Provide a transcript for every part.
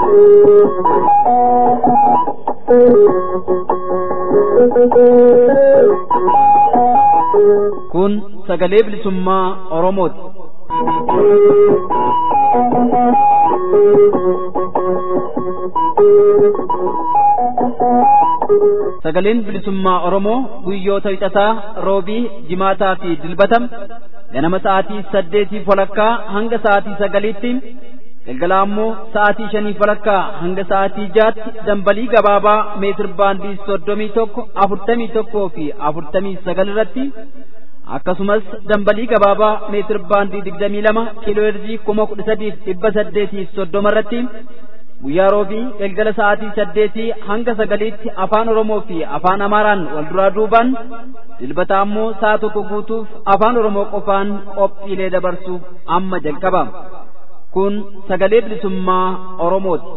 Kun sagalee bilisummaa Oromooti. Sagaleen bilisummaa Oromoo guyyoota wixataa, roobii, jimaataa fi dilbatam ganama sa'aatii 8:00 hanga sa'aatii 9:00tti, galgala ammoo sa'aatii 5:00 hanga sa'aatii 6:00tti dambalii gabaabaa meetir baandii 31, 41 fi 49 irratti, akkasumas dambalii gabaabaa meetir baandii 22 kiilooherzii 13830 irratti guyyaa roobii galgala sa'aatii 8 hanga 9:00tti afaan Oromoo fi afaan Amaaraan wal duraa duubaan, dilbata ammoo sa'a tokko guutuuf afaan Oromoo qofaan qophiilee dabarsuuf amma jalqaba. Kun sagalee bilisummaa Oromooti.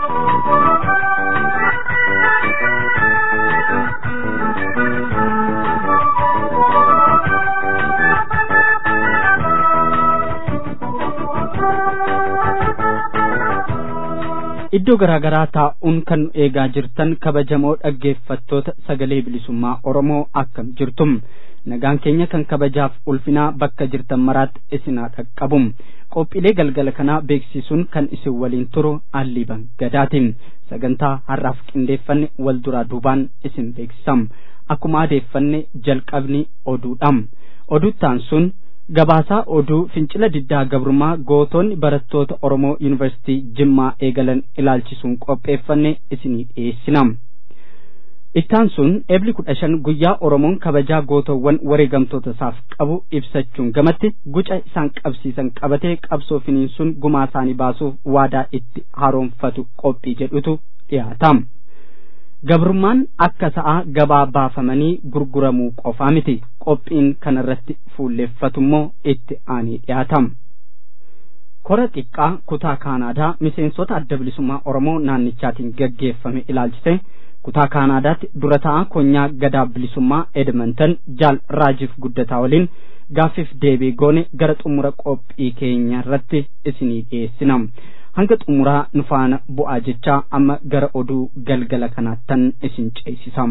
Iddoo garaagaraa taa'uun kan eegaa jirtan kabajamoo dhaggeeffattoota sagalee bilisummaa Oromoo akkam jirtum. Nagaan keenya kan kabajaaf ulfinaa bakka jirtan maraatti isinaa dhaqqabu. Qophiilee galgala kanaa beeksisuun kan isin waliin turu Alliiban Gadaatiin. Sagantaa har'aaf qindeeffanne wal duraa duubaan isin beeksisam. Akkuma adeeffanne jalqabni oduudha. Oduuttaan sun gabaasaa oduu fincila diddaa gabrummaa gootonni barattoota Oromoo Yuunivarsiitii Jimmaa eegalan ilaalchisuun qopheeffanne isinii dhiyeessina. Ittaan sun Eebli 15 guyyaa Oromoon kabajaa gootowwan wareegamtoota isaaf qabu ibsachuun gamatti guca isaan qabsiisan qabatee qabsoo finiinsuun gumaa isaanii baasuuf waadaa itti haaromfatu qophii jedhutu dhiyaata. Gabrummaan akka sa'a gabaa baafamanii gurguramuu qofaa miti. Qophiin kanarratti fuulleeffatummoo itti aanee dhiyaata. Kora xiqqaa kutaa Kaanaadaa miseensota adda bilisummaa Oromoo naannichaatiin gaggeeffame ilaalchise kutaa Kaanaadaatti dura ta'aa konyaa gadaa bilisummaa Edmonton Jaal Raajiif Guddataa waliin gaaffiif deebii goone gara xumura qophii keenya irratti isinii dhiyeessina. Hanga xumuraa nu faana bu'aa jechaa amma gara oduu galgala kanaattan isin ceesisam.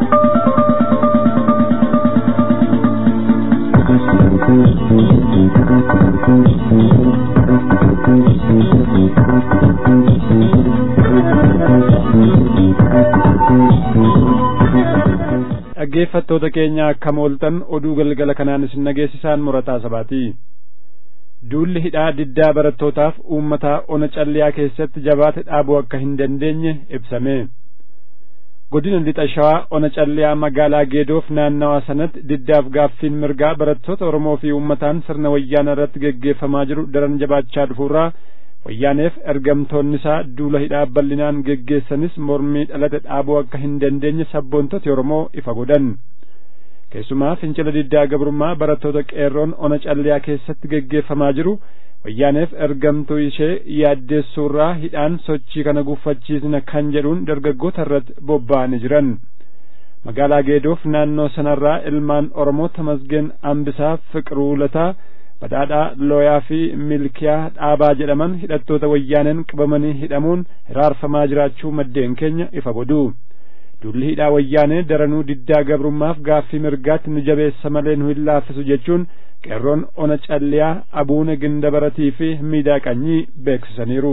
Dhaggeeffattoota keenya akkam ooltan, oduu galgala kanaan isin nageessisaan Murataa Sabaati. Duulli hidhaa diddaa barattootaaf uummataa ona calliyaa keessatti jabaate dhaabuu akka hin dandeenye ibsame. Godina lixa shawaa ona calliyaa magaalaa Geedoof naannawaa sanatti diddaaf gaaffiin mirgaa barattoota Oromoo fi uummataan sirna wayyaana irratti geggeeffamaa jiru daran jabaachaa dhufuurraa wayyaaneef ergamtoonni isaa duula hidhaa bal'inaan geggeessanis mormii dhalate dhaabuu akka hin dandeenye sabboontoti Oromoo ifa godhan. Keessumaa fincila diddaa gabrummaa barattoota qeerroon ona calliyaa keessatti geggeeffamaa jiru wayyaaneef ergamtuu ishee yaaddeessuurraa hidhaan sochii kana guffachiisna kan jedhuun dargaggoota irratti bobba'anii jiran. Magaalaa Geedoof naannoo sanarraa ilmaan Oromoo Tamasgeen Ambisaa, Fiqiruu Lataa, Badhaadhaa Looyaa fi Milkiyaa Dhaabaa jedhaman hidhattoota wayyaaneen qabamanii hidhamuun hiraarfamaa jiraachuu maddeen keenya ifa godhu. Duulli hidhaa wayyaanee daranuu diddaa gabrummaaf gaaffii mirgaatti nu jabeessa malee nu hin laaffisu jechuun qeerroon ona calliyaa Abuune Gindabaratii fi Miidhaaqanyii beeksisaniiru.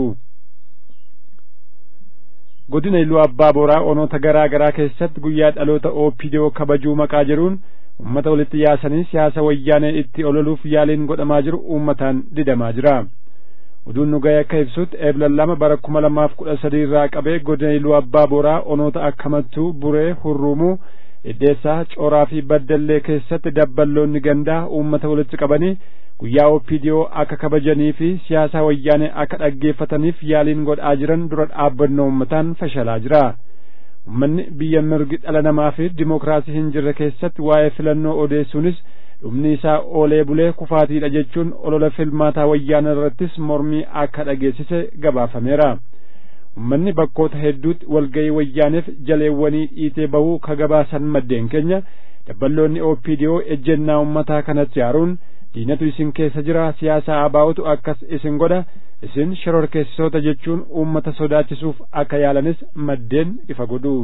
Godina Iluu Abbaa Booraa onoota garaa garaa keessatti guyyaa dhaloota OPDO kabajuu maqaa jedhuun uummata walitti yaasanii siyaasa wayyaanee itti ololuuf yaaliin godhamaa jiru uummataan didamaa jira. Oduun nu ga'e akka ibsutti Eebla 2 bara 2013 irraa qabee godina Iluu Abbaa Booraa onoota akka Mattuu, Buree, Hurruumuu, Iddeessaa, Cooraa fi Baddallee keessatti dabballoonni gandaa uummata walitti qabanii guyyaa OPDO akka kabajanii fi siyaasa wayyaanee akka dhaggeeffataniif yaaliin godhaa jiran dura dhaabbannoo uummataan fashalaa jira. Uummanni biyya mirgi dhala namaa fi dimokiraasii hin jirre keessatti waa'ee filannoo odeessuunis dhumni isaa oolee bulee kufaatiidha jechuun olola filmaataa wayyaana irrattis mormii akka dhageessise gabaafameera. Uummanni bakkoota hedduutti walga'ii wayyaaneef jaleewwanii dhiitee bahuu ka gabaasan maddeen keenya dabballoonni OPDO ejjennaa uummataa kanatti yaaruun diinatu isin keessa jira, siyaasa abaa'utu akkas isin godha, isin shororkeessitoota jechuun uummata sodaachisuuf akka yaalanis maddeen ifa godhu.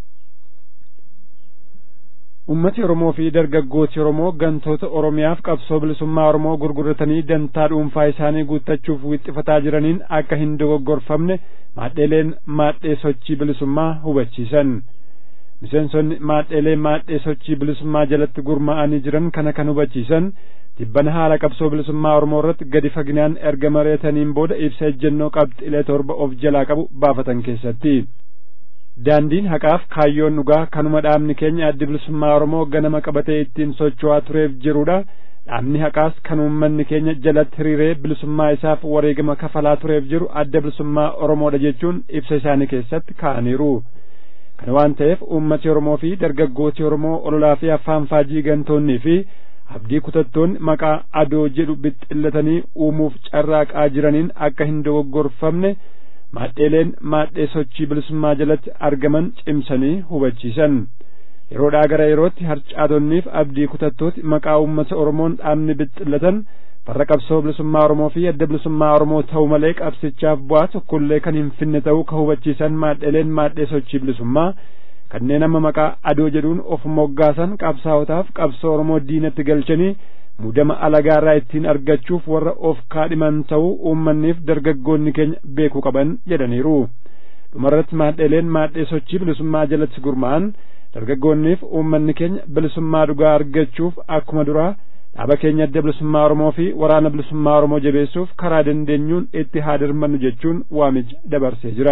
Ummati Oromoo fi dargaggooti Oromoo gantoota Oromiyaaf qabsoo bilisummaa Oromoo gurguratanii dantaa dhuunfaa isaanii guuttachuuf wixxifataa jiraniin akka hin dogoggorfamne maadheeleen maadhee sochii bilisummaa hubachiisan. Miseensonni maadhee sochii bilisummaa jalatti gurmaa'anii jiran kana kan hubachiisan tibbana haala qabsoo bilisummaa Oromoo irratti gadi faginaan erga mareetaniin booda ibsa ejjennoo qabxiilee 7 of jalaa qabu baafatan keessatti. Daandiin haqaaf kaayyoon dhugaa kanuma dhaabni keenya addi bilisummaa Oromoo ganama qabatee ittiin socho'aa tureef jirudha. Dhaabni haqaas kan uummanni keenya jalatti hiriiree bilisummaa isaaf wareegama kafalaa tureef jiru adda bilisummaa Oromoodha jechuun ibsa isaanii keessatti kaa'aniiru. Kana waan ta'eef uummati Oromoo fi dargaggooti Oromoo ololaa fi afaan faajii gantoonnii fi abdii kutattoonni maqaa adoo jedhu bixxillatanii uumuuf carraaqaa jiraniin akka hin dogoggorfamne maadheeleen maadhee sochii bilisummaa jalatti argaman cimsanii hubachiisan. Yeroodhaa gara yerootti harcaatoniif abdii kutattooti maqaa uummata Oromoon dhaabni bixxillatan farra qabsoo bilisummaa Oromoo fi adda bilisummaa Oromoo ta'u malee qabsichaaf bu'aa tokkollee kan hin finne ta'uu ka hubachiisan maadheeleen maadhee sochii bilisummaa kanneen amma maqaa adoo jedhuun of moggaasan qabsaa'otaaf qabsoo Oromoo diinatti galchanii muudama alagaarraa ittiin argachuuf warra of kaadhiman ta'uu uummanniif dargaggoonni keenya beekuu qaban jedhaniiru. Dhumarratti maadheeleen maadhee sochii bilisummaa jalatti gurmaa'an dargaggoonniif uummanni keenya bilisummaa dhugaa argachuuf akkuma duraa dhaaba keenya adda bilisummaa Oromoo fi waraana bilisummaa Oromoo jabeessuuf karaa dandeenyuun itti haa dirmannu jechuun waamicha dabarsee jira.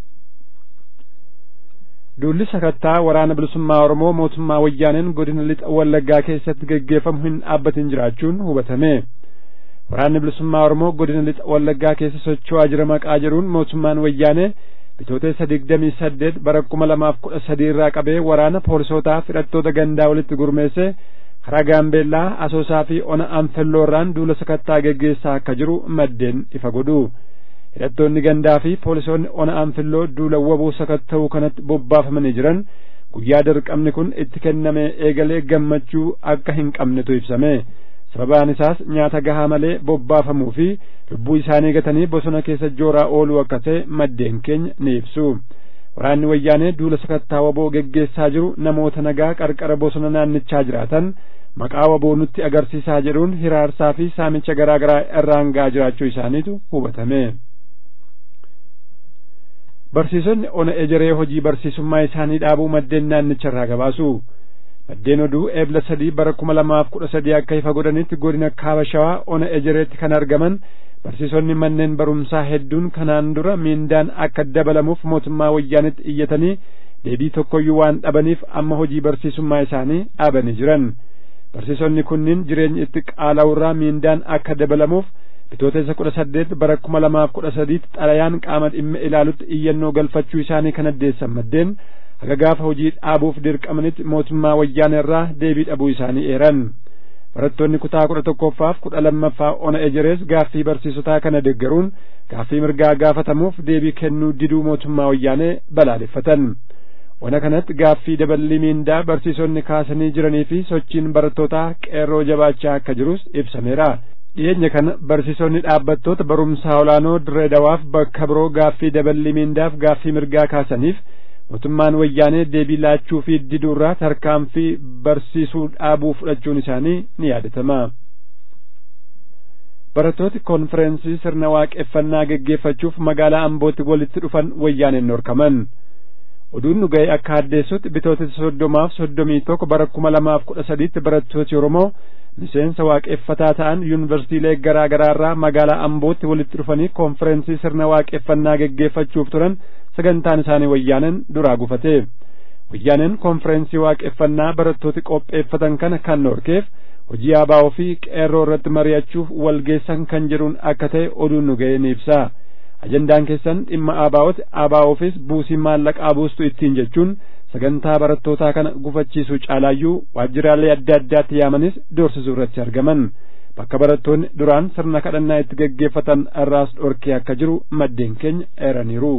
Duulli sakattaa waraana bilisummaa Oromoo mootummaa wayyaaneen godina lixa Wallaggaa keessatti gaggeeffamu hin dhaabbatin jiraachuun hubatame. Waraanni bilisummaa Oromoo godina lixa Wallaggaa keessa socho'aa jira maqaa jedhuun mootummaan wayyaanee bitootessa 28 bara 2013 irraa qabee waraana poolisootaa hidhattoota gandaa walitti gurmeessee karaa Gaambeellaa, Asoosaa fi Ona Anfelloorraan duula sakattaa gaggeessaa akka jiru maddeen ifa godhu. Hidhattoonni gandaa fi poolisoonni Ona Anfilloo duula waboo sakatta'uu kanatti bobbaafamanii jiran guyyaa dirqamni kun itti kenname eegalee gammachuu akka hin qabnetu ibsame. Sababaan isaas nyaata gahaa malee bobbaafamuu fi lubbuu isaanii gatanii bosona keessa jooraa ooluu akka ta'e maddeen keenya ni ibsu. Waraanni wayyaanee duula sakattaa waboo geggeessaa jiru namoota nagaa qarqara bosona naannichaa jiraatan maqaa waboo nutti agarsiisaa jedhuun hiraarsaa fi saamicha garaa garaa irraan ga'aa jiraachuu isaaniitu hubatame. Barsiisonni Ona Ejeree hojii barsiisummaa isaanii dhaabuu maddeen naannicharraa gabaasu. Maddeen oduu eebla 3 bara 2013 akka ifa godhanitti godina Kaaba Shawaa Ona Ejereetti kan argaman barsiisonni manneen barumsaa hedduun kanaan dura miindaan akka dabalamuuf mootummaa wayyaanitti iyyatanii deebii tokkoyyuu waan dhabaniif amma hojii barsiisummaa isaanii dhaabanii jiran. Barsiisonni kunniin jireenya itti qaala'urraa miindaan akka dabalamuuf bitootessa 18 bara 2013 xalayaan qaama dhimma ilaalutti iyyannoo galfachuu isaanii kan addeessan maddeen haga gaafa hojii dhaabuuf dirqamanitti mootummaa wayyaaneerraa deebii dhabuu isaanii eeran. Barattoonni kutaa 11ffaaf 12ffaa Ona Ejerees gaaffii barsiisotaa kana deeggaruun gaaffii mirgaa gaafatamuuf deebii kennuu diduu mootummaa wayyaanee balaaleffatan. Ona kanatti gaaffii daballii miindaa barsiisonni kaasanii jiranii fi sochiin barattootaa qeerroo jabaachaa akka jirus ibsameera. Dhiyeenya kana barsiisonni dhaabbattoota barumsaa olaanoo Dirree Dawaaf bakka biroo gaaffii daballii miindaaf gaaffii mirgaa kaasaniif mootummaan wayyaanee deebii laachuu fi diduurraa tarkaanfii barsiisuu dhaabuu fudhachuun isaanii ni yaadatama. Barattooti konfereensii sirna waaqeffannaa geggeeffachuuf magaalaa Ambootti walitti dhufan wayyaaneen dhorkaman. Oduun nu ga'e akka addeessutti bitootessa 30 fi 31 bara 2013 barattooti Oromoo miseensa waaqeffataa ta'an yuunivarsiitiilee garaa garaarraa magaalaa Ambootti walitti dhufanii konfereensii sirna waaqeffannaa geggeeffachuuf turan sagantaan isaanii wayyaaneen duraa gufate. Wayyaaneen konfereensii waaqeffannaa barattooti qopheeffatan kana kan dhorkeef hojii ABO fi qeerroo irratti mari'achuuf walgeessan kan jedhuun akka ta'e oduun nu ga'e ni ibsa. Ajandaan keessan dhimma ABO'fis buusii maallaqaa buustu ittiin jechuun sagantaa barattootaa kana gufachiisuu caalaayyuu waajjiraalee adda addaatti yaamanis doorsisuu irratti argaman. Bakka barattoonni duraan sirna kadhannaa itti geggeeffatan irraas dhorkee akka jiru maddeen keenya eeraniiru.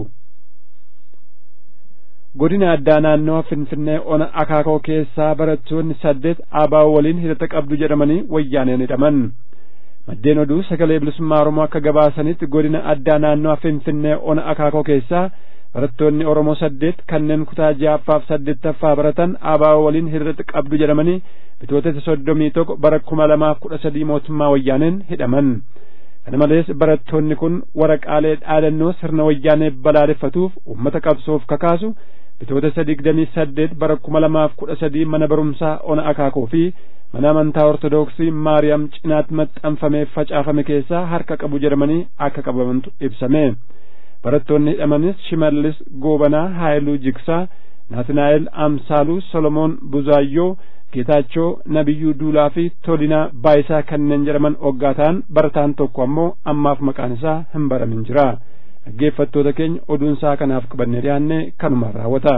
Godina addaa naannoo Finfinnee Ona Akaakoo keessaa barattoonni 8 ABO waliin hidhata qabdu jedhamanii wayyaaneen hidhaman. maddeen oduu sagalee bilisummaa Oromoo akka gabaasanitti godina addaa naannoo Finfinnee ona Akaakoo keessaa barattoonni Oromoo 8 kanneen kutaa 6ffaaf 8ffaa baratan ABO waliin hiriira qabdu jedhamanii bitootessa 31 bara 2013 mootummaa wayyaaneen hidhaman. Kana malees barattoonni kun waraqaalee dhaadannoo sirna wayyaanee balaaleffatuuf uummata qabsoof kakaasu bitootessa 28 bara 2013 mana barumsaa ona Akaakoo fi mana amantaa Ortodoksii Maariyaam cinaatti maxxanfamee facaafame keessaa harka qabu jedhamanii akka qabamantu ibsame. barattoonni hidhamanis Shimallis Goobanaa Haayiluu Jigsaa, Naatinaa'el Amsaaluu, Solomoon Buzaayyoo, Geetaachoo Nabiyyuu Duulaa fi Tolinaa Baayisaa kanneen jedhaman hoggaa ta'an barataan tokko ammoo ammaaf maqaan isaa hin baramin jira. Dhaggeeffattoota keenya oduun isaa kanaaf qabannee dhiyaanne kanumaan raawwata.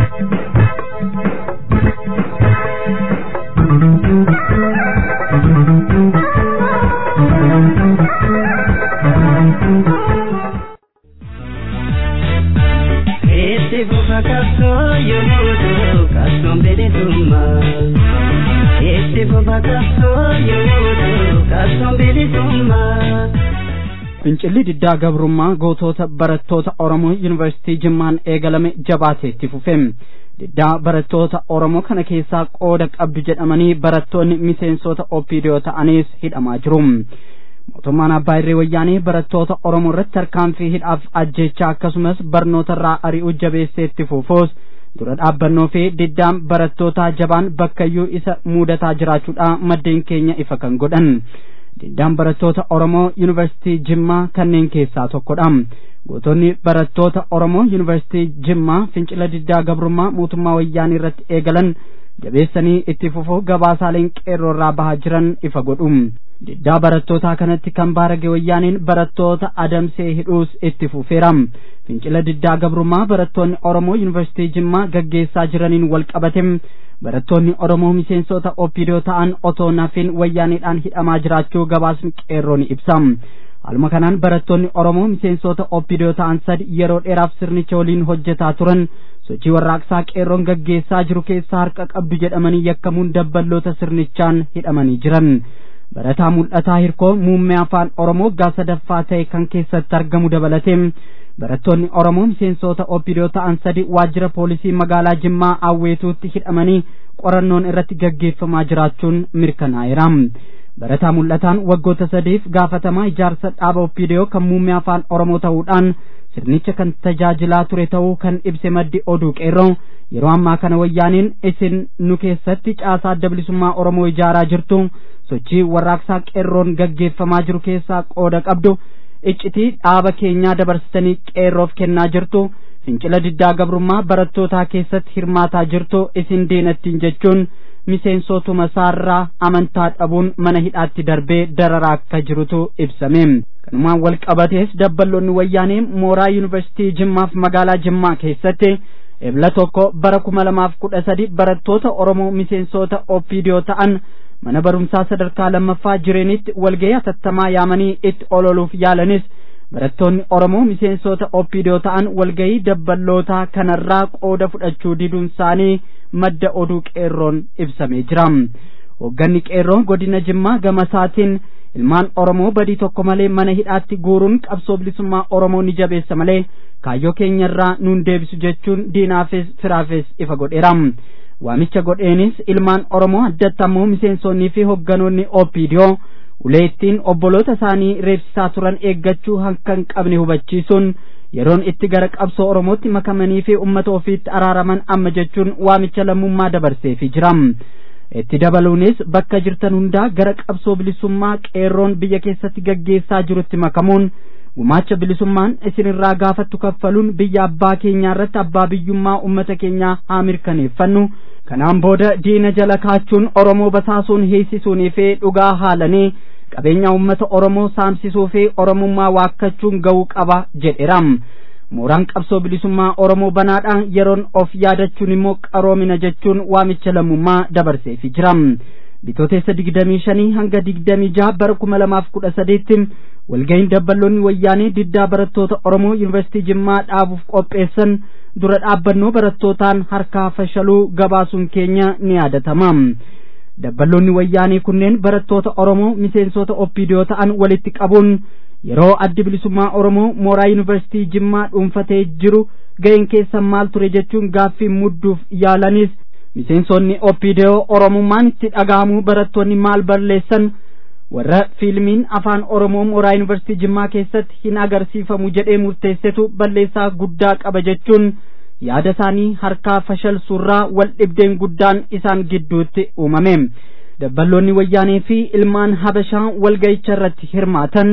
Fincilli diddaa gabrummaa gootota barattoota Oromoo Yuunivarsiitii Jimmaan eegalame jabaatee itti fufe. Diddaa barattoota Oromoo kana keessaa qooda qabdu jedhamanii barattoonni miseensota OPDO ta'anis hidhamaa jiru. Mootummaan Abbaa Irree Wayyaanee barattoota Oromoo irratti tarkaanfii hidhaaf ajjechaa akkasumas barnoota irraa ari'uu jabeessee itti fufuus dura dhaabbannoo fi diddaan barattootaa jabaan bakkayyuu isa mudataa jiraachuudha maddeen keenya ifa kan godhan. Diddaan barattoota Oromoo Yuunivarsiitii Jimmaa kanneen keessaa tokkodha. Gootonni barattoota Oromoo Yuunivarsiitii Jimmaa fincila diddaa gabrummaa mootummaa wayyaanii irratti eegalan jabeessanii itti fufuu gabaasaaleen qeerroo irraa bahaa jiran ifa godhu. Diddaa barattootaa kanatti kan baarage wayyaaniin barattoota adamsee hidhuus itti fufeera. Fincila diddaa gabrummaa barattoonni Oromoo Yuunivarsiitii Jimmaa gaggeessaa jiraniin wal qabate barattoonni Oromoo miseensota OPDO ta'an otoo nafin wayyaaniidhaan hidhamaa jiraachuu gabaasni qeerroo ni ibsa. Haaluma kanaan barattoonni Oromoo miseensota OPDO ta'an 3 yeroo dheeraaf sirnicha waliin hojjetaa turan sochii warraaqsaa qeerroon gaggeessaa jiru keessaa harka qabdu jedhamanii yakkamuun dabballoota sirnichaan hidhamanii jiran. Barataa Mul'ataa Hirkoo muummee afaan Oromoo gaasadaffaa ta'e kan keessatti argamu dabalatee barattoonni Oromoo miseensota OPDO ta'an 3 waajjira poolisii magaalaa Jimmaa Awweetuutti hidhamanii qorannoon irratti gaggeeffamaa jiraachuun mirkanaa'eera. Barataa Mul'ataan waggoota 3f gaafatamaa ijaarsa dhaaba OPDO kan muummee afaan Oromoo ta'uudhaan sirnicha kan tajaajilaa ture ta'uu kan ibse maddi oduu qeerroo yeroo ammaa kana wayyaaniin isin nu keessatti caasaa adda bilisummaa Oromoo ijaaraa jirtu sochii warraaqsaa qeerroon gaggeeffamaa jiru keessaa qooda qabdu iccitii dhaaba keenyaa dabarsitanii qeerroof kennaa jirtu fincila diddaa gabrummaa barattootaa keessatti hirmaataa jirtu isin deenattiin jechuun miseensotuma isaarraa amantaa dhabuun mana hidhaatti darbee dararaa akka jirutu ibsame. Kanumaan wal qabatees dabballoonni wayyaanee mooraa Yuunivarsiitii Jimmaaf magaalaa Jimmaa keessatti ebla tokko bara 2013 barattoota Oromoo miseensota OPDO ta'an mana barumsaa sadarkaa lammaffaa jireenitti walgahii hatattamaa yaamanii itti ololuuf yaalanis barattoonni Oromoo miseensota OPDO ta'an walgahii dabballoota kanarraa qooda fudhachuu diduun isaanii madda oduu qeerroon ibsamee jira. Hoogganni qeerroo godina Jimmaa gamasaatiin ilmaan Oromoo badii tokko malee mana hidhaatti guuruun qabsoo bilisummaa Oromoo ni jabeessa malee kaayyoo keenyarraa nuun deebisu jechuun diinaafis firaafis ifa godheera. Waamicha godheenis ilmaan Oromoo addatti ammoo miseensonnii fi hogganoonni OPDO ulee ittiin obboloota isaanii reebsisaa turan eeggachuu hanqa hin qabne hubachiisuun yeroon itti gara qabsoo Oromootti makamanii fi uummata ofiitti araaraman amma jechuun waamicha lammummaa dabarseefii jira. Itti dabaluunis bakka jirtan hundaa gara qabsoo bilisummaa qeerroon biyya keessatti gaggeessaa jirutti makamuun gumaacha bilisummaan isinirraa gaafattu kaffaluun biyya abbaa keenyaa irratti abbaa biyyummaa uummata keenyaa haa mirkaneeffannu. Kanaan booda diina jala kaachuun Oromoo basaasuun hiisisuunii fi dhugaa haalanii qabeenya uummata Oromoo saamsisuu fi Oromummaa waakkachuun ga'uu qaba jedheera. Mooraan qabsoo bilisummaa Oromoo banaadhaan yeroon of yaadachuun immoo qaroomina jechuun waamicha lammummaa dabarseefii jira. Bitootessa 25 hanga 26 bara 2013 walgahiin dabballoonni wayyaanee diddaa barattoota Oromoo Yuunivarsiitii Jimmaa dhaabuuf qopheessan dura dhaabbannoo barattootaan harkaa fashaluu gabaasuun keenya ni yaadatama. dabballoonni wayyaanee kunneen barattoota Oromoo miseensota OPDO ta'an walitti qabuun yeroo addi bilisummaa Oromoo mooraa yuunivarsiitii Jimmaa dhuunfatee jiru ga'een keessan maal ture jechuun gaaffii mudduuf yaalanis miseensonni OPDO Oromummaan itti dhaga'amu barattoonni maal balleessan warra fiilmiin afaan Oromoo mooraa yuunivarsiitii Jimmaa keessatti hin agarsiifamu jedhee murteessetu balleessaa guddaa qaba jechuun yaada isaanii harkaa fashalsuurraa wal dhibdeen guddaan isaan gidduutti uumame. Dabballoonni wayyaanee fi ilmaan Habashaa walga'icha irratti hirmaatan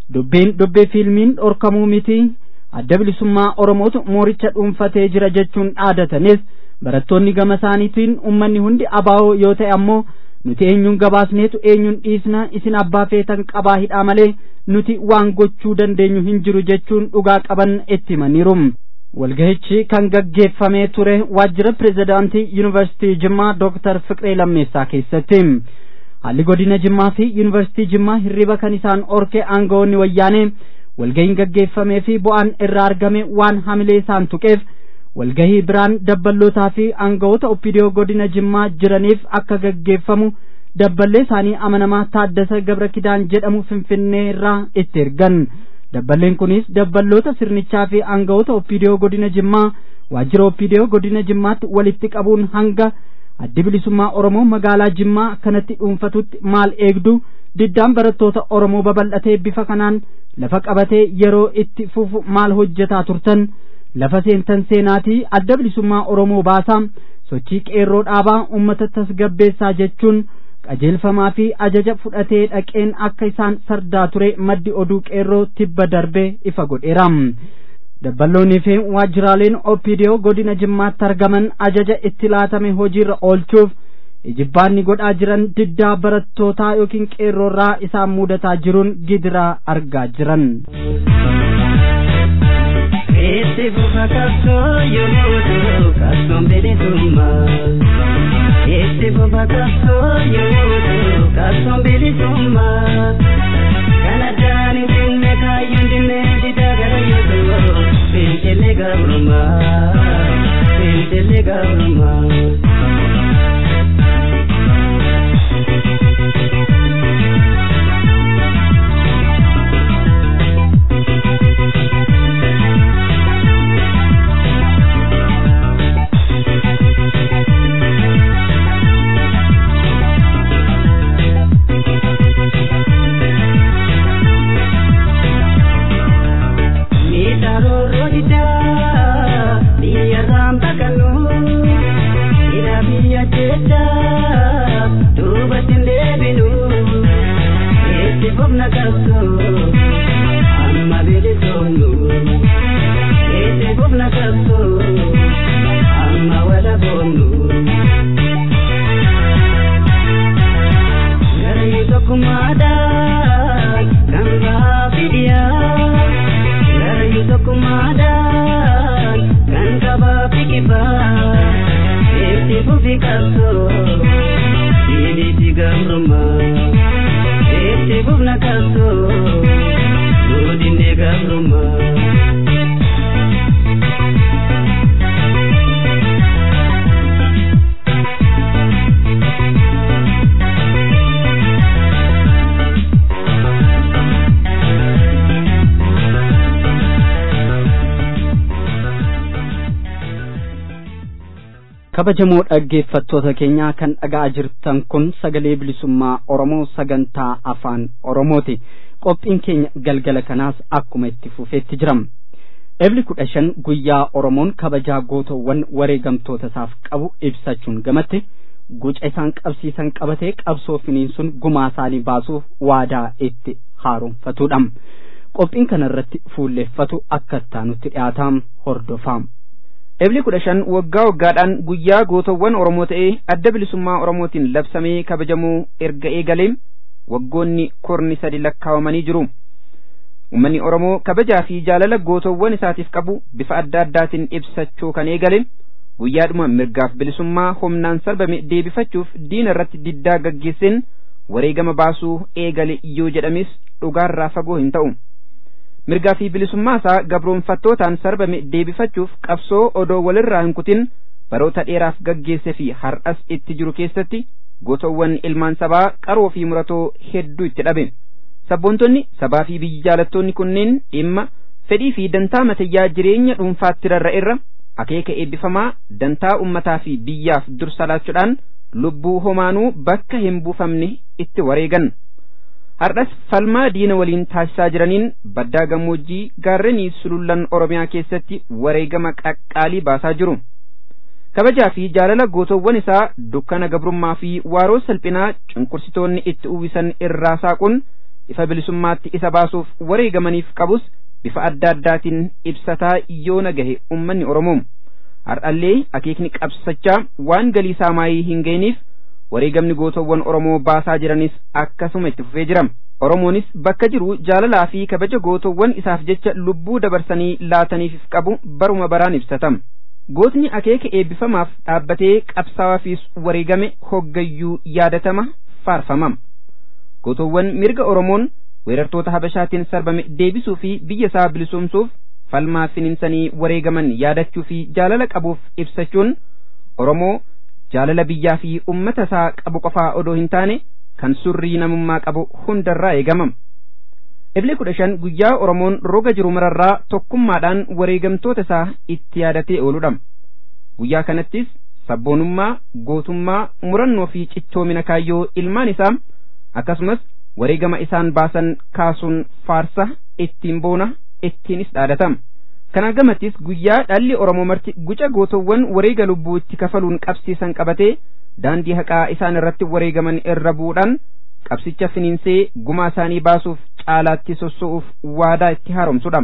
dubbii fiilmiin dhorkamuu miti adda bilisummaa Oromootu mooricha dhuunfatee jira jechuun dhaadatanis barattoonni gama isaaniitiin ummanni hundi abaa'oo yoo ta'e ammoo nuti eenyuun gabaasneetu eenyuun dhiisna isin abbaa feetan qabaa hidhaa malee nuti waan gochuu dandeenyu hin jiru jechuun dhugaa qaban itti himaniiru. Walga'ichi kan gaggeeffamee ture waajjira pirezidaantii yuunivarsiitii Jimmaa Dr. Fiqiree Lammeessaa keessatti. Haalli godina Jimmaa fi yuunivarsiitii Jimmaa hirriba kan isaan orke aangawoonni wayyaanee walga'iin gaggeeffamee fi bu'aan irraa argame waan hamilee isaan tuqeef walgahii biraan dabballootaa fi aangawoota OPDO godina Jimmaa jiraniif akka gaggeeffamu dabballee isaanii amanamaa Taaddasa Gabra Kidaan jedhamu Finfinnee irraa itti ergan. Dabballeen kunis dabballoota sirnichaa fi aangawoota OPDO godina Jimmaa waajjira OPDO godina Jimmaatti walitti qabuun hanga addi bilisummaa Oromoo magaalaa Jimmaa kanatti dhuunfatutti maal eegdu diddaan barattoota Oromoo babal'atee bifa kanaan lafa qabatee yeroo itti fufu maal hojjetaa turtan lafa seentan seenaatii adda bilisummaa Oromoo baasaa sochii qeerroo dhaabaa uummata tasgabbeessaa jechuun qajeelfamaa fi ajaja fudhatee dhaqeen akka isaan sardaa ture maddi oduu qeerroo tibba darbee ifa godheera. Dabballoonni fi waajjiraaleen OPDO godina Jimmaatti argaman ajaja itti laatame hojiirra oolchuuf ijibbaanni godhaa jiran diddaa barattootaa yookiin qeerroorraa isaan mudataa jiruun gidiraa argaa jiran. Este bobakaso yomoto kasom belisuma. Este bobakaso yomoto kasom belisuma. Kanadani dinne kayun dinne didagara yoto. Pentele gabruma, pentele gabruma. kabajamoo dhaggeeffattoota keenyaa kan dhaga'aa jirtan kun sagalee bilisummaa Oromoo sagantaa afaan Oromooti. Qophiin keenya galgala kanaas akkuma itti fufeetti jiram. Ebli 15 guyyaa Oromoon kabajaa gootowwan wareegamtoota isaaf qabu ibsachuun gamatti guca isaan qabsiisan qabatee qabsoo finiinsuun gumaa isaanii baasuuf waadaa itti haaromfatudha. Qophiin kanarratti fuulleeffatu akka taanutti dhiyaatam hordofam. Ebli 15 waggaa waggaadhaan guyyaa gootowwan Oromoo ta'ee adda bilisummaa Oromootiin labsamee kabajamuu erga eegalee waggoonni kurni 3 lakkaawamanii jiru. Uummanni Oromoo kabajaa fi jaalala gootowwan isaatiif qabu bifa adda addaatiin ibsachuu kan eegale guyyaadhuma mirgaaf bilisummaa humnaan sarbame deebifachuuf diina irratti diddaa gaggeessin wareegama baasuu eegale yoo jedhamis dhugaarraa fagoo hin ta'u. Mirgaa fi bilisummaa isaa gabroonfattootaan sarbame deebifachuuf qabsoo odoo walirraa hin kutin baroota dheeraaf gaggeesse fi har'as itti jiru keessatti gootowwan ilmaan sabaa qaroo fi muratoo hedduu itti dhabe. Sabboontonni sabaa fi biyyi jaalattoonni kunneen dhimma fedhii fi dantaa matayyaa jireenya dhuunfaatti rarra'erra akeeka eebbifamaa dantaa ummataa fi biyyaaf dursa laachuudhaan lubbuu homaanuu bakka hin buufamne itti wareegan. Hardhas falmaa diina waliin taasisaa jiraniin baddaa gammoojjii gaarrenii sulullan Oromiyaa keessatti wareegama qaqqaalii baasaa jiru. Kabajaa fi jaalala gootowwan isaa dukkana gabrummaa fi waaroo salphinaa cunqursitoonni itti uwwisan irraa saaquun ifa bilisummaatti isa baasuuf wareegamaniif qabus bifa adda addaatiin ibsataa yoona gahe ummanni Oromoo. Hardhallee akeekni qabsachaa waan galii saamaayii hin ga'iniif wareegamni gootowwan Oromoo baasaa jiranis akkasuma itti fufee jira. Oromoonis bakka jiru jaalalaa fi kabaja gootowwan isaaf jecha lubbuu dabarsanii laataniif qabu baruma baraan ibsatam. Gootni akeeka eebbifamaaf dhaabbatee qabsaawaafis wareegame hoggayyuu yaadatama faarfamam. Gootowwan mirga Oromoon weerartoota Habashaatiin sarbame deebisuu fi biyya isaa bilisoomsuuf falmaa finiinsanii wareegaman yaadachuu fi jaalala qabuuf ibsachuun Oromoo jaalala biyyaa fi ummata isaa qabu qofaa odoo hin taane kan surrii namummaa qabu hundarraa eegamam. Ebile 15 guyyaa Oromoon roga jiru mararraa tokkummaadhaan wareegamtoota isaa itti yaadatee ooludha. Guyyaa kanattis sabboonummaa, gootummaa, murannoo fi cichoomina kaayyoo ilmaan isaa akkasumas wareegama isaan baasan kaasuun faarsa ittiin boona ittiinis dhaadatam. Kana gamattis guyyaa dhalli Oromoo marti guca gootowwan wareega lubbuu itti kafaluun qabsiisan qabatee daandii haqaa isaan irratti wareegaman irra bu'uudhaan qabsicha finiinsee gumaa isaanii baasuuf caalaatti sosso'uuf waadaa itti haaromsudha.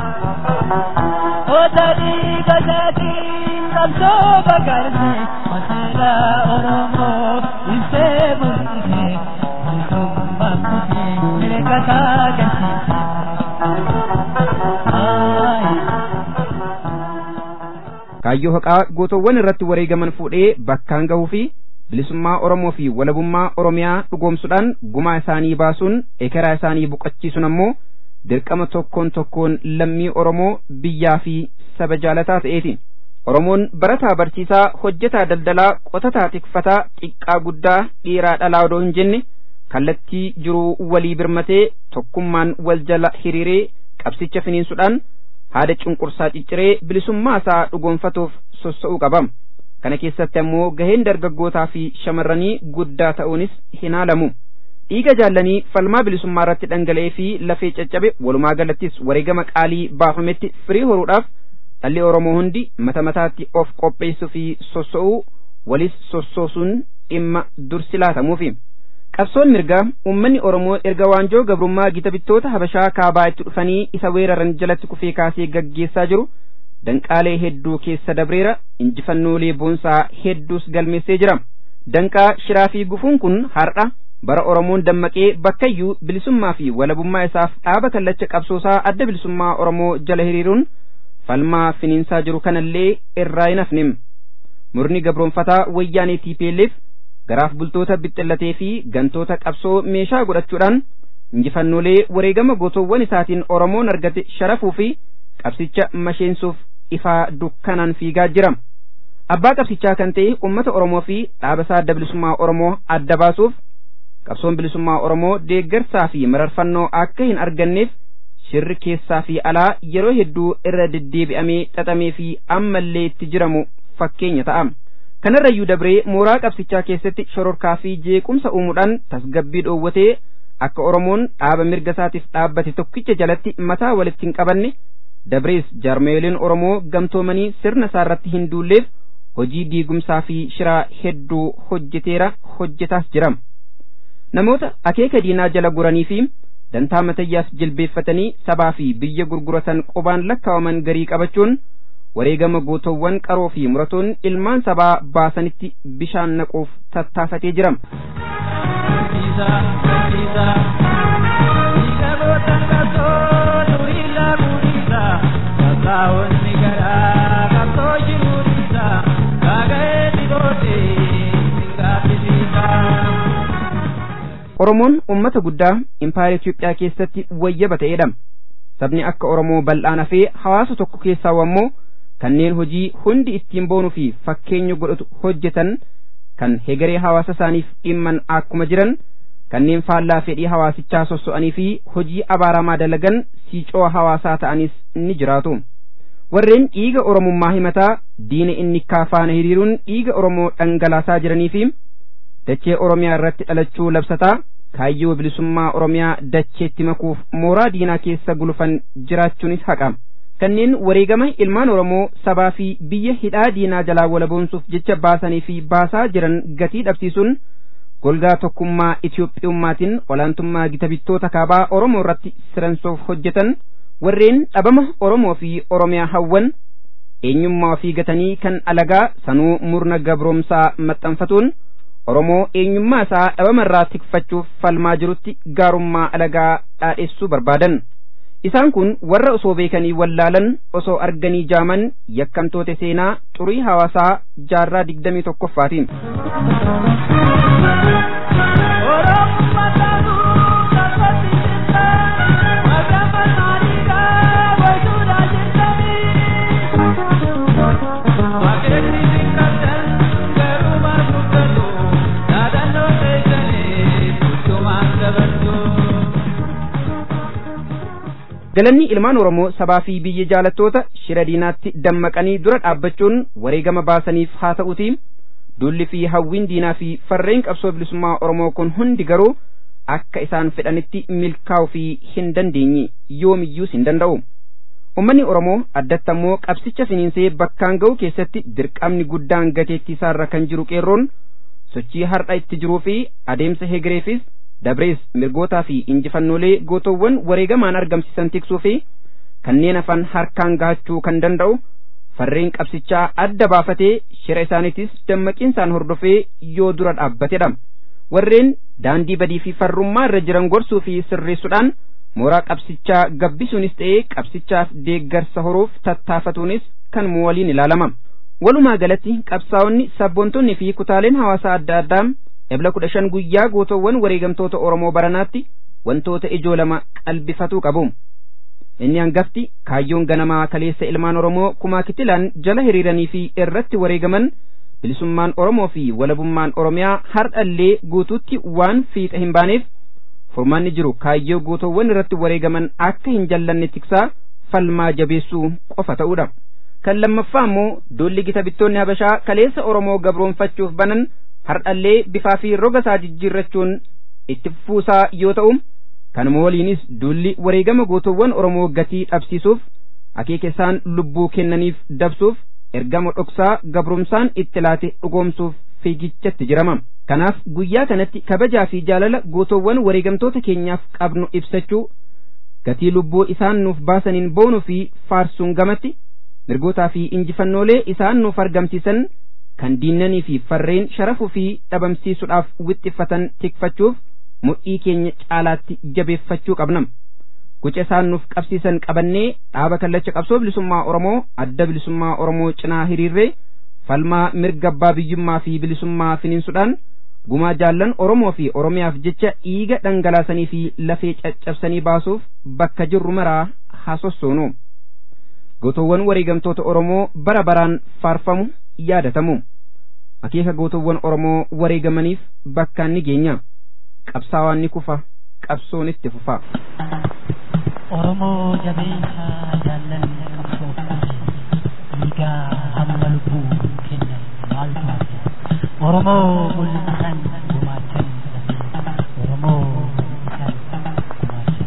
Kaayyoo haqaa gootowwan irratti wareegaman fuudhee bakkaan gahuu fi bilisummaa Oromoo fi walabummaa Oromiyaa dhugoomsuudhaan gumaa isaanii baasuun ekeraa isaanii buqachiisuun ammoo dirqama tokkoon tokkoon lammii Oromoo biyyaa fi saba jaalataa ta'eeti. Oromoon barataa barsiisaa, hojjetaa daldalaa, qotataa tikfataa, xiqqaa guddaa, dhiiraa dhalaa odoo hin jenne kallattii jiruu walii birmatee tokkummaan wal jala hiriiree qabsicha finiinsuudhaan haada cunqursaa cicciree bilisummaa isaa dhugoomfatuuf sossa'uu qabam. Kana keessatti ammoo gaheen dargaggootaa fi shamarranii guddaa ta'uunis hin haalamu. Dhiiga jaallanii falmaa bilisummaa irratti dhangala'ee fi lafee caccabe walumaa galattis wareegama qaalii baafametti firii horuudhaaf dhalli Oromoo hundi mata mataatti of qopheessuu fi sossa'uu walis sossoosuun dhimma dursi laatamuufi. Qabsoon mirgaa uummanni Oromoo erga waanjoo gabrummaa gita bittoota Habashaa kaabaa itti dhufanii isa weeraran jalatti kufee kaasee gaggeessaa jiru danqaalee hedduu keessa dabreera, injifannoolee boonsaa hedduus galmeessee jira. Danqaa shiraa fi gufuun kun har'a bara Oromoon dammaqee bakkayyuu bilisummaa fi walabummaa isaaf dhaaba kallacha qabsoosaa adda bilisummaa Oromoo jala hiriiruun falmaa finiinsaa jiru kanallee irraa hin hafnem. Murni gabroonfataa wayyaanee TPLF garaaf bultoota bixxillatee fi gantoota qabsoo meeshaa godhachuudhaan injifannoolee wareegama gootowwan isaatiin Oromoon argate sharafuu fi qabsicha masheensuuf ifaa dukkanaan fiigaa jira. Abbaa qabsichaa kan ta'e ummata Oromoo fi dhaabasaa adda bilisummaa Oromoo adda baasuuf qabsoon bilisummaa Oromoo deeggarsaa fi mararfannoo akka hin arganneef shirri keessaa fi alaa yeroo hedduu irra deddeebi'amee xaxamee fi ammallee itti jiramu fakkeenya ta'a. Kanarrayyuu dabree mooraa qabsichaa keessatti shororkaa fi jeequmsa uumuudhaan tasgabbii dhoowwatee akka Oromoon dhaaba mirga isaatiif dhaabbate tokkicha jalatti mataa walitti hin qabanne dabrees jaarmeeleen Oromoo gamtoomanii sirna isaa irratti hin duulleef hojii diigumsaa fi shiraa hedduu hojjeteera, hojjetaas jira. Namoota akeeka diinaa jala guranii fi dantaa matayyaaf jilbeeffatanii sabaa fi biyya gurguratan qobaan lakkaawaman garii qabachuun wareegama gootowwan qaroo fi muratoon ilmaan sabaa baasanitti bishaan naquuf tattaafatee jira. Oromoon ummata guddaa impaayera Itoophiyaa keessatti wayyaba ta'edha. Sabni akka Oromoo bal'aan hafee hawaasa tokko keessaa ammoo kanneen hojii hundi ittiin boonuu fi fakkeenya godhatu hojjetan kan hegeree hawaasa isaaniif dhimman akkuma jiran kanneen faallaa fedhii hawaasichaa sosso'anii fi hojii abaaramaa dalagan siicoo hawaasaa ta'anis ni jiraatu. Warreen dhiiga oromummaa himataa diina inni kaafaana hiriiruun dhiiga oromoo dhangalaasaa jiranii fi dachee oromiyaa irratti dhalachuu labsataa kaayyoo bilisummaa oromiyaa dacheetti makuuf mooraa diinaa keessa gulufan jiraachuunis haqa. Kanneen wareegama ilmaan oromoo sabaa fi biyya hidhaa diinaa jalaa walaboomsuuf jecha baasanii fi baasaa jiran gatii dhabsiisuun golgaa tokkummaa Itiyoophiyummaatiin olaantummaa gita bittoota kaabaa oromoo irratti siransoof hojjetan warreen dhabama oromoo fi oromiyaa hawwan eenyummaa ofii gatanii kan alagaa sanuu murna gabroomsaa maxxanfatuun oromoo eenyummaa isaa dhabamarraa tikfachuuf falmaa jirutti gaarummaa alagaa dhaadheessuu barbaadan. Isaan kun warra osoo beekanii wallaalan osoo arganii jaaman yakkamtoota seenaa xurii hawaasaa jaarraa 21ffaatiin. Galanni ilmaan oromoo sabaa fi biyya jaalattoota shira diinaatti dammaqanii dura dhaabbachuun wareegama baasaniif haa ta'uti dulli fi hawwiin diinaa fi farreen qabsoo bilisummaa oromoo kun hundi garuu akka isaan fedhanitti milkaa'uu fi hin dandeenye yoomiyyuus hin danda'u. Ummanni oromoo addatti ammoo qabsicha finiinsee bakkaan ga'u keessatti dirqamni guddaan gateettii isaarra kan jiru qeerroon sochii har'a itti jiruu fi adeemsa hegereefis dabrees mirgootaa fi injifannoolee gootowwan wareegamaan argamsiisan tiksuu fi kanneen hafan harkaan gahachuu kan danda'u farreen qabsichaa adda baafatee shira isaaniitis dammaqiinsaan hordofee yoo dura dhaabbatedha. Warreen daandii badii fi farrummaa irra jiran gorsuu fi sirreessuudhaan mooraa qabsichaa gabbisuunis ta'ee qabsichaaf deeggarsa horuuf tattaafatuunis kan waliin ilaalama. Walumaa galatti qabsaa'onni sabboontonni fi kutaaleen hawaasaa adda addaa Ebla 15 guyyaa gootowwan wareegamtoota Oromoo baranaatti wantoota ijoo lama qalbifatuu qabu. Inni hangafti kaayyoon ganamaa kaleessa ilmaan Oromoo kumaa kitilaan jala hiriiranii fi irratti wareegaman bilisummaan Oromoo fi walabummaan Oromiyaa hardhallee guutuutti waan fiixa hin baaneef furmaanni jiru kaayyoo gootowwan irratti wareegaman akka hin jallanne tiksaa falmaa jabeessuu qofa ta'uudha. Kan lammaffaa immoo dolli gita bittoonni Habashaa kaleessa Oromoo gabroonfachuuf banan hardhallee bifaa fi roga isaa jijjiirrachuun itti fuusaa yoo ta'u kanuma waliinis dulli wareegama gootowwan Oromoo gatii dhabsiisuuf akeeka isaan lubbuu kennaniif dabsuuf ergama dhoksaa gabrumsaan itti laate dhugoomsuuf fiigichatti jirama. Kanaaf guyyaa kanatti kabajaa fi jaalala gootowwan wareegamtoota keenyaaf qabnu ibsachuu gatii lubbuu isaan nuuf baasaniin boonuu fi faarsuun gamatti mirgootaa fi injifannoolee isaan nuuf argamsiisan kan diinnanii fi farreen sharafuu fi dhabamsiisuudhaaf wixxiffatan tikfachuuf mudhii keenya caalaatti jabeeffachuu qabna. Guca isaan nuuf qabsiisan qabannee dhaaba kallacha qabsoo bilisummaa Oromoo adda bilisummaa Oromoo cinaa hiriirree falmaa mirga abbaa biyyummaa fi bilisummaa finiinsuudhaan gumaa jaallan Oromoo fi Oromiyaaf jecha dhiiga dhangalaasanii fi lafee caccabsanii baasuuf bakka jirru maraa haa sossoonu. Gootowwan wareegamtoota Oromoo bara baraan faarfamu yaadatamu. Akeeka gootowwan Oromoo wareegamaniif bakkaan ni geenya. Qabsaawaan ni kufa, qabsoon itti fufa. Oromoo jabeessa jaallanni qabsoof dhiigaa hamma lubbuu kennan maaltu hafe? Oromoo mul'isan gumaachan Oromoo mul'isan gumaachan.